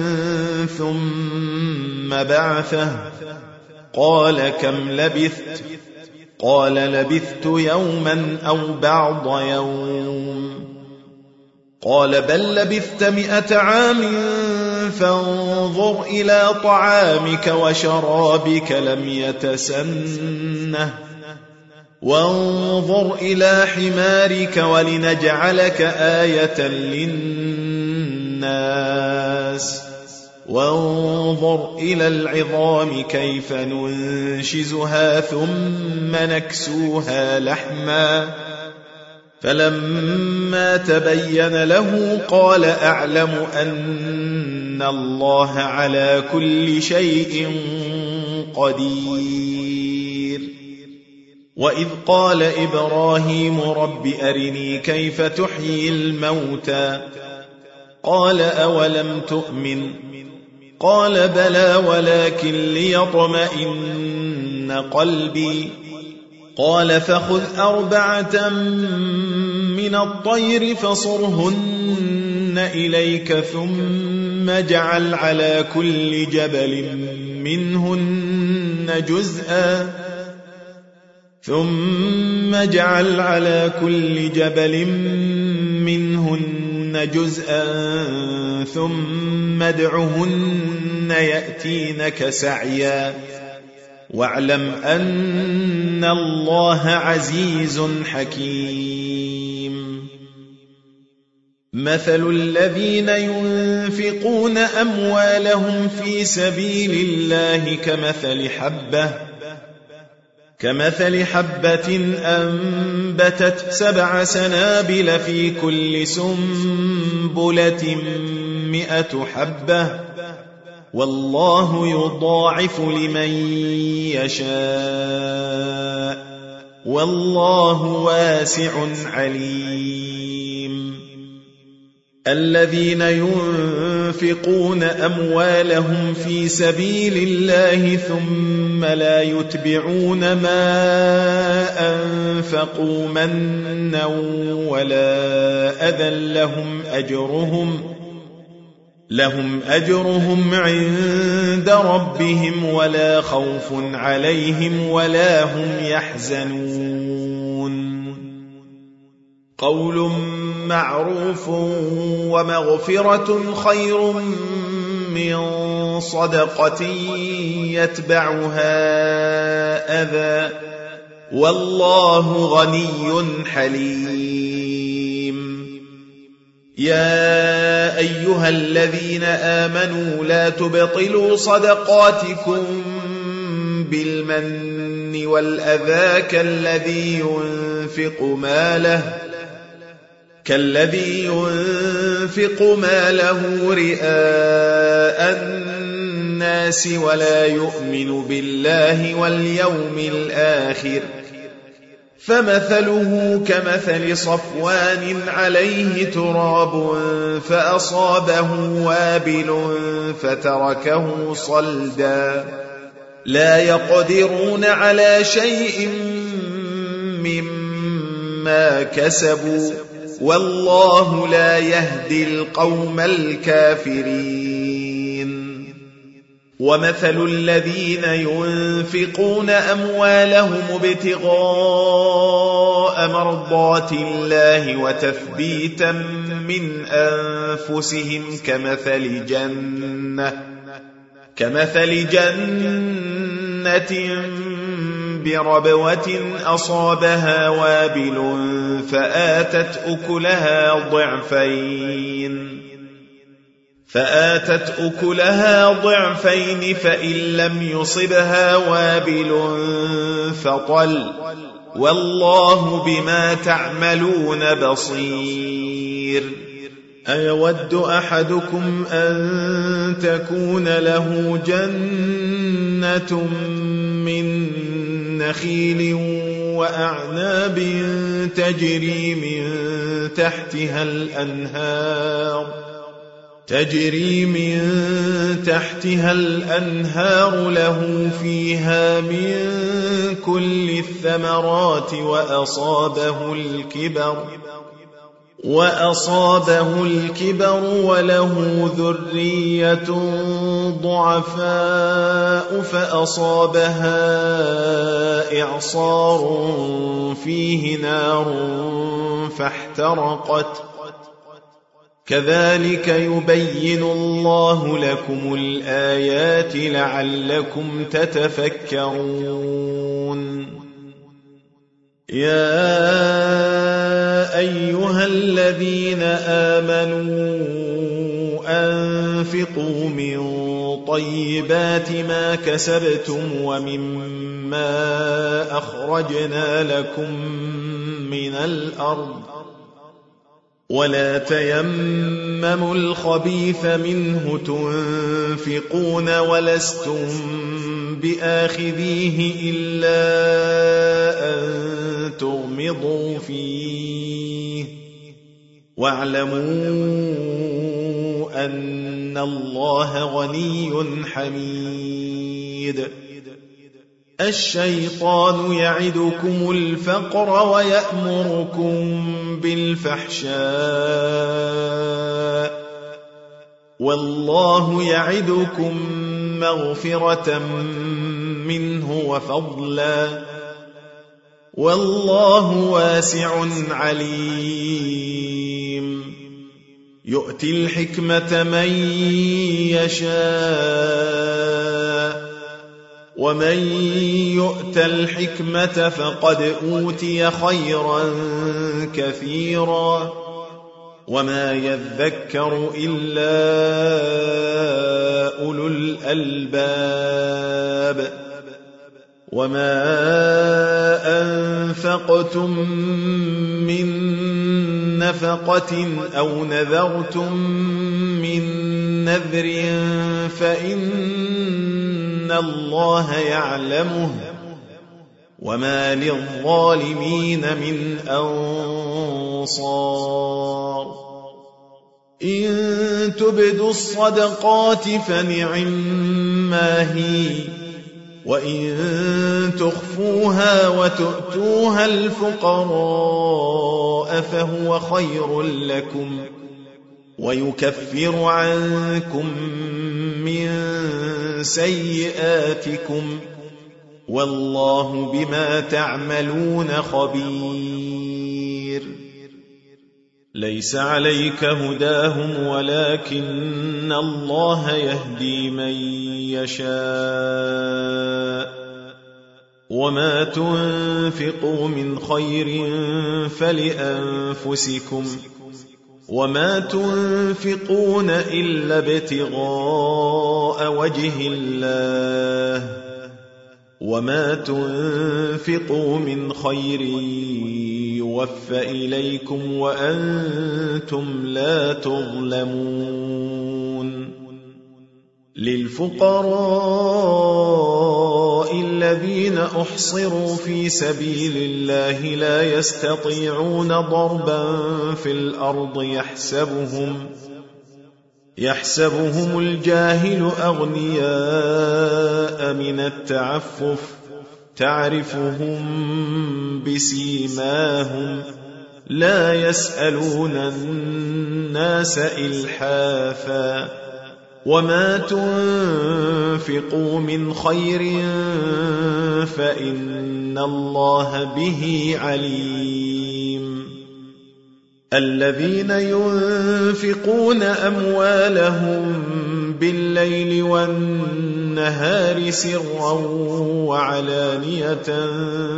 ثم بعثه قال كم لبثت قال لبثت يوما أو بعض يوم قال بل لبثت 100 عام فانظر إلى طعامك وشرابك لم يتسنه وانظر إلى حمارك ولنجعلك آية للناس وانظر إلى العظام كيف ننشزها ثم نكسوها لحما فلما تبين له قال أعلم أن الله على كل شيء قدير وإذ قال إبراهيم رب أرني كيف تحيي الموتى قال أولم تؤمن قال بلى ولكن ليطمئن قلبي قال فخذ 4 من الطير فصرهن إليك ثم اجعل على كل جبل منهن جزءا ثم ادعهن يأتينك سعيا واعلم أن الله عزيز حكيم مثل الذين ينفقون أموالهم في سبيل الله كمثل حبة أنبتت 7 سنابل في كل سنبلة 100 حبة والله يضاعف لمن يشاء والله واسع عليم. الذين ينفقون أموالهم في سبيل الله ثم لا يتبعون ما أنفقوا منا ولا أذى لهم أجرهم عند ربهم ولا خوف عليهم ولا هم يحزنون. قول معروف ومغفرة خير من صدقة يتبعها أذى والله غني حليم. يا أيها الذين آمنوا لا تبطلوا صدقاتكم بالمن والأذى كالذي ينفق ماله رئاء الناس ولا يؤمن بالله واليوم الآخر فمثله كمثل صفوان عليه تراب فأصابه وابل فتركه صلدا لا يقدرون على شيء مما كسبوا والله لا يهدي القوم الكافرين. ومثل الذين ينفقون أموالهم ابتغاء مرضات الله وتثبيتا من أنفسهم كمثل جنة بربوة أصابها وابل فآتت أكلها ضعفين فإن لم يصبها وابل فطل والله بما تعملون بصير. أيود أحدكم أن تكون له جنة من نخيل وأعناب تجري من تحتها الأنهار له فيها من كل الثمرات وأصابه الكبر وله ذرية ضعفاء فأصابها إعصار فيه نار فاحترقت كذلك يبين الله لكم الآيات لعلكم تتفكرون. يا أيها الذين آمنوا أنفقوا من طيبات ما كسبتم ومما أخرجنا لكم من الأرض ولا تيمموا الخبيث منه تنفقون ولستم بآخذيه إلا أن تغمضوا فيه واعلموا أن الله غني حميد. الشيطان يعدكم الفقر ويأمركم بالفحشاء والله يعدكم مغفرة منه وفضلا والله واسع عليم. يؤتي الحكمة من يشاء ومن يؤت الحكمة فقد أوتي خيرا كثيرا وما يذكر إلا أولو الألباب. وما أنفقتم من نفقة أو نذرتم من نذر فإن الله يعلمه وما للظالمين من أنصار إن تبدوا الصدقات فنعما هي وإن تخفوها وتؤتوها الفقراء فهو خير لكم ويكفر عنكم من سيئاتكم والله بما تعملون خبير ليس عليك هداهم ولكن الله يهدي من يشاء وما تنفقوا من خير فلأنفسكم وما تنفقون إلا ابتغاء وجه الله وما تنفقوا من خير يوفى إليكم وأنتم لا تظلمون للفقراء الذين أحصروا في سبيل الله لا يستطيعون ضربا في الأرض يحسبهم الجاهل أغنياء من التعفف تعرفهم بسيماهم لا يسألون الناس إلحافا وما تنفقوا من خير فإن الله به عليم الذين ينفقون أموالهم بالليل والنهار سرا وعلانية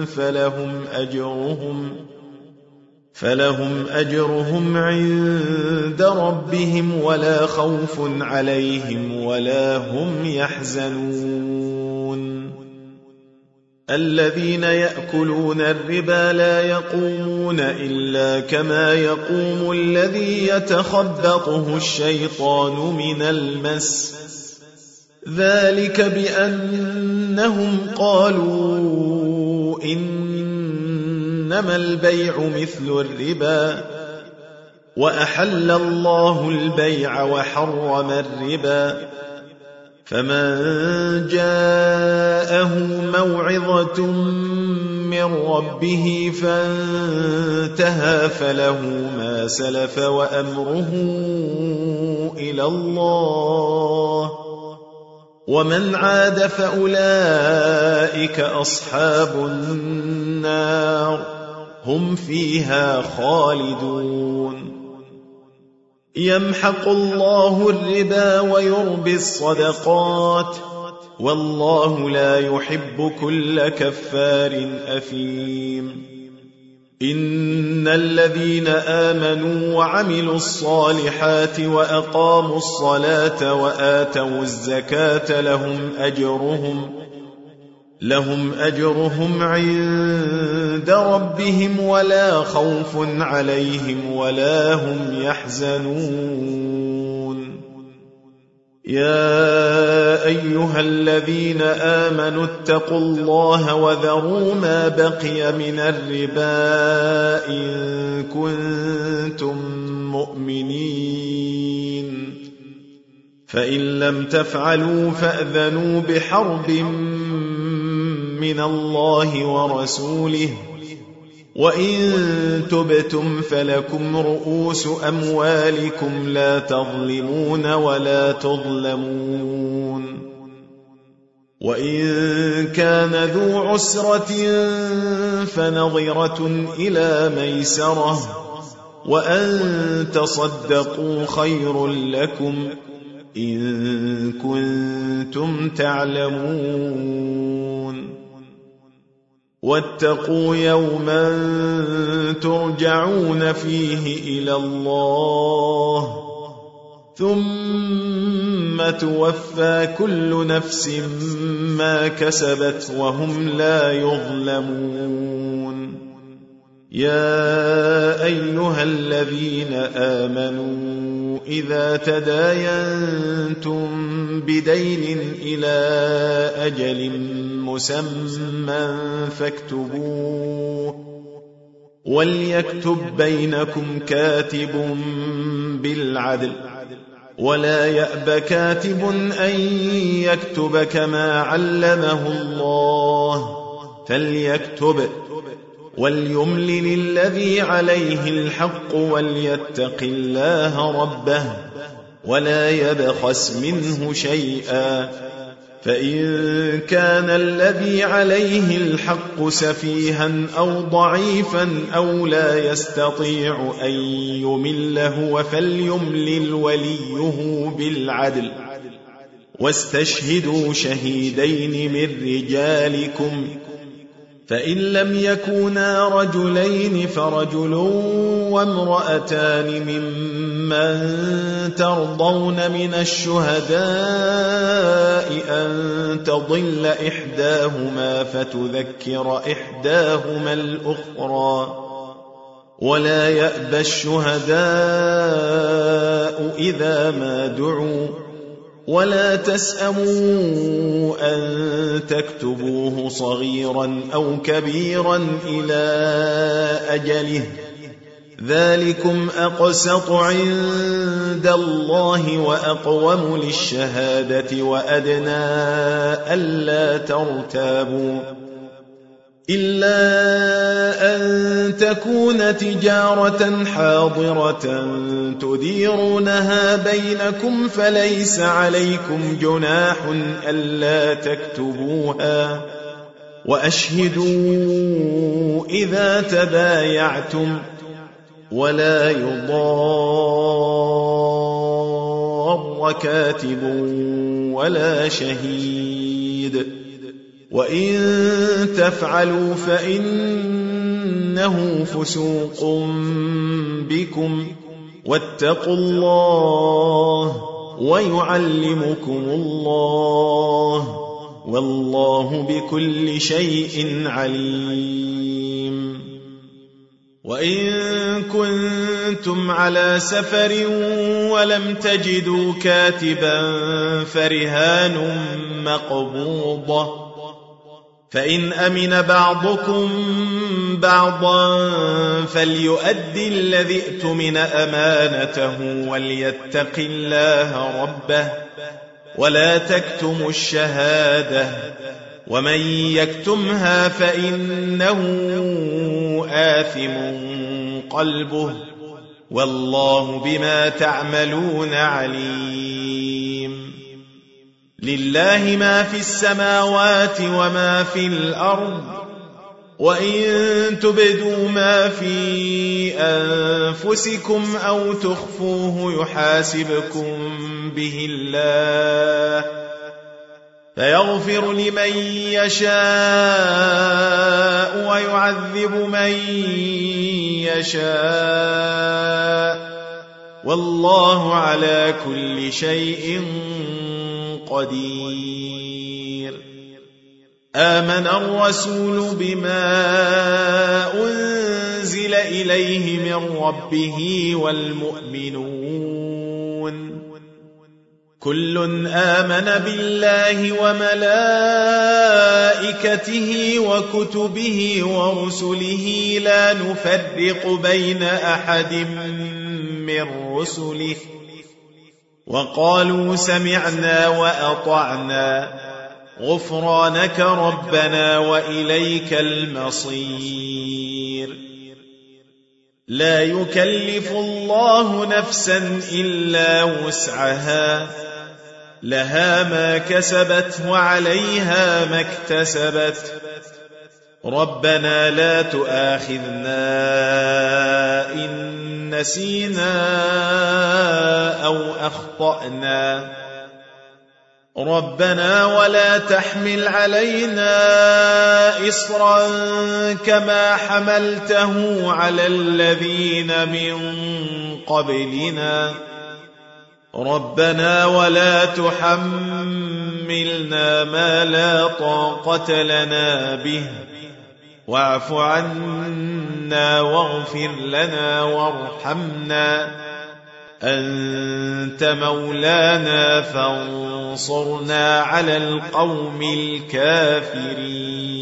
فلهم أجرهم عند ربهم ولا خوف عليهم ولا هم يحزنون الذين يأكلون الربا لا يقومون إلا كما يقوم الذي يتخبطه الشيطان من المس ذلك بأنهم قالوا إنما البيع مثل الربا وأحل الله البيع وحرم الربا فمن جاءه موعظة من ربه فانتهى فله ما سلف وأمره إلى الله ومن عاد فأولئك أصحاب النار هم فيها خالدون يمحق الله الربا ويربي الصدقات والله لا يحب كل كفار أثيم إن الذين آمنوا وعملوا الصالحات وأقاموا الصلاة وآتوا الزكاة لهم أجرهم عند ربهم ولا خوف عليهم ولا هم يحزنون يا أيها الذين آمنوا اتقوا الله وذروا ما بقي من الربا إن كنتم مؤمنين فإن لم تفعلوا فأذنوا بحرب من الله ورسوله وإن تبتم فلكم رؤوس أموالكم لا تظلمون ولا تظلمون وإن كان ذو عسرة فنظرة إلى ميسرة وأن تصدقوا خير لكم إن كنتم تعلمون واتقوا يوما ترجعون فيه إلى الله ثم توفى كل نفس ما كسبت وهم لا يظلمون. يا أيها الذين آمنوا إذا تداينتم بدين إلى أجل مسمى فاكتبوه، وليكتب بينكم كاتب بالعدل، ولا يأب كاتب أن يكتب كما علمه الله، فليكتب، وليملل الذي عليه الحق وليتق الله ربه، ولا يبخس منه شيئا، فإن كان الذي عليه الحق سفيها أو ضعيفا أو لا يستطيع أن يمل هو فليملل وليه بالعدل، واستشهدوا شهيدين من رجالكم، فإن لم يكونا رجلين فرجل وامرأتان ممن ترضون من الشهداء أن تضل إحداهما فتذكر إحداهما الأخرى، ولا يأبى الشهداء إذا ما دعوا، ولا تسأموا أن تكتبوه صغيرا أو كبيرا إلى أجله، ذلكم أقسط عند الله وأقوم للشهادة وأدنى ألا ترتابوا، إلا أن تكون تجارة حاضرة تديرونها بينكم فليس عليكم جناح ألا تكتبوها، وأشهدوا إذا تبايعتم، ولا يضار كاتب ولا شهيد، وإن تفعلوا فإنه فسوق بكم، واتقوا الله ويعلمكم الله، والله بكل شيء عليم. وإن كنتم على سفر ولم تجدوا كاتبا فرهان مقبوضة، فإن أمن بعضكم بعضا فليؤدي الذي ائتمن أمانته وليتق الله ربه، ولا تكتموا الشهادة، ومن يكتمها فإنه آثم قلبه، والله بما تعملون عليم. لله ما في السماوات وما في الأرض، وإن تبدوا ما في أنفسكم أو تخفوه يحاسبكم به الله، فيغفر لمن يشاء ويعذب من يشاء، والله على كل شيء قدير. آمن الرسول بما أنزل إليه من ربه والمؤمنون كل آمن بالله وملائكته وكتبه ورسله لا نفرق بين أحد من رسله، وقالوا سمعنا وأطعنا غفرانك ربنا وإليك المصير. لا يكلف الله نفسا إلا وسعها، لها ما كسبت وعليها ما اكتسبت، ربنا لا تؤاخذنا إن نسينا أو أخطأنا، ربنا ولا تحمل علينا إصرا كما حملته على الذين من قبلنا، ربنا ولا تحملنا ما لا طاقة لنا به واعف عنا واغفر لنا وارحمنا أنت مولانا فانصرنا على القوم الكافرين.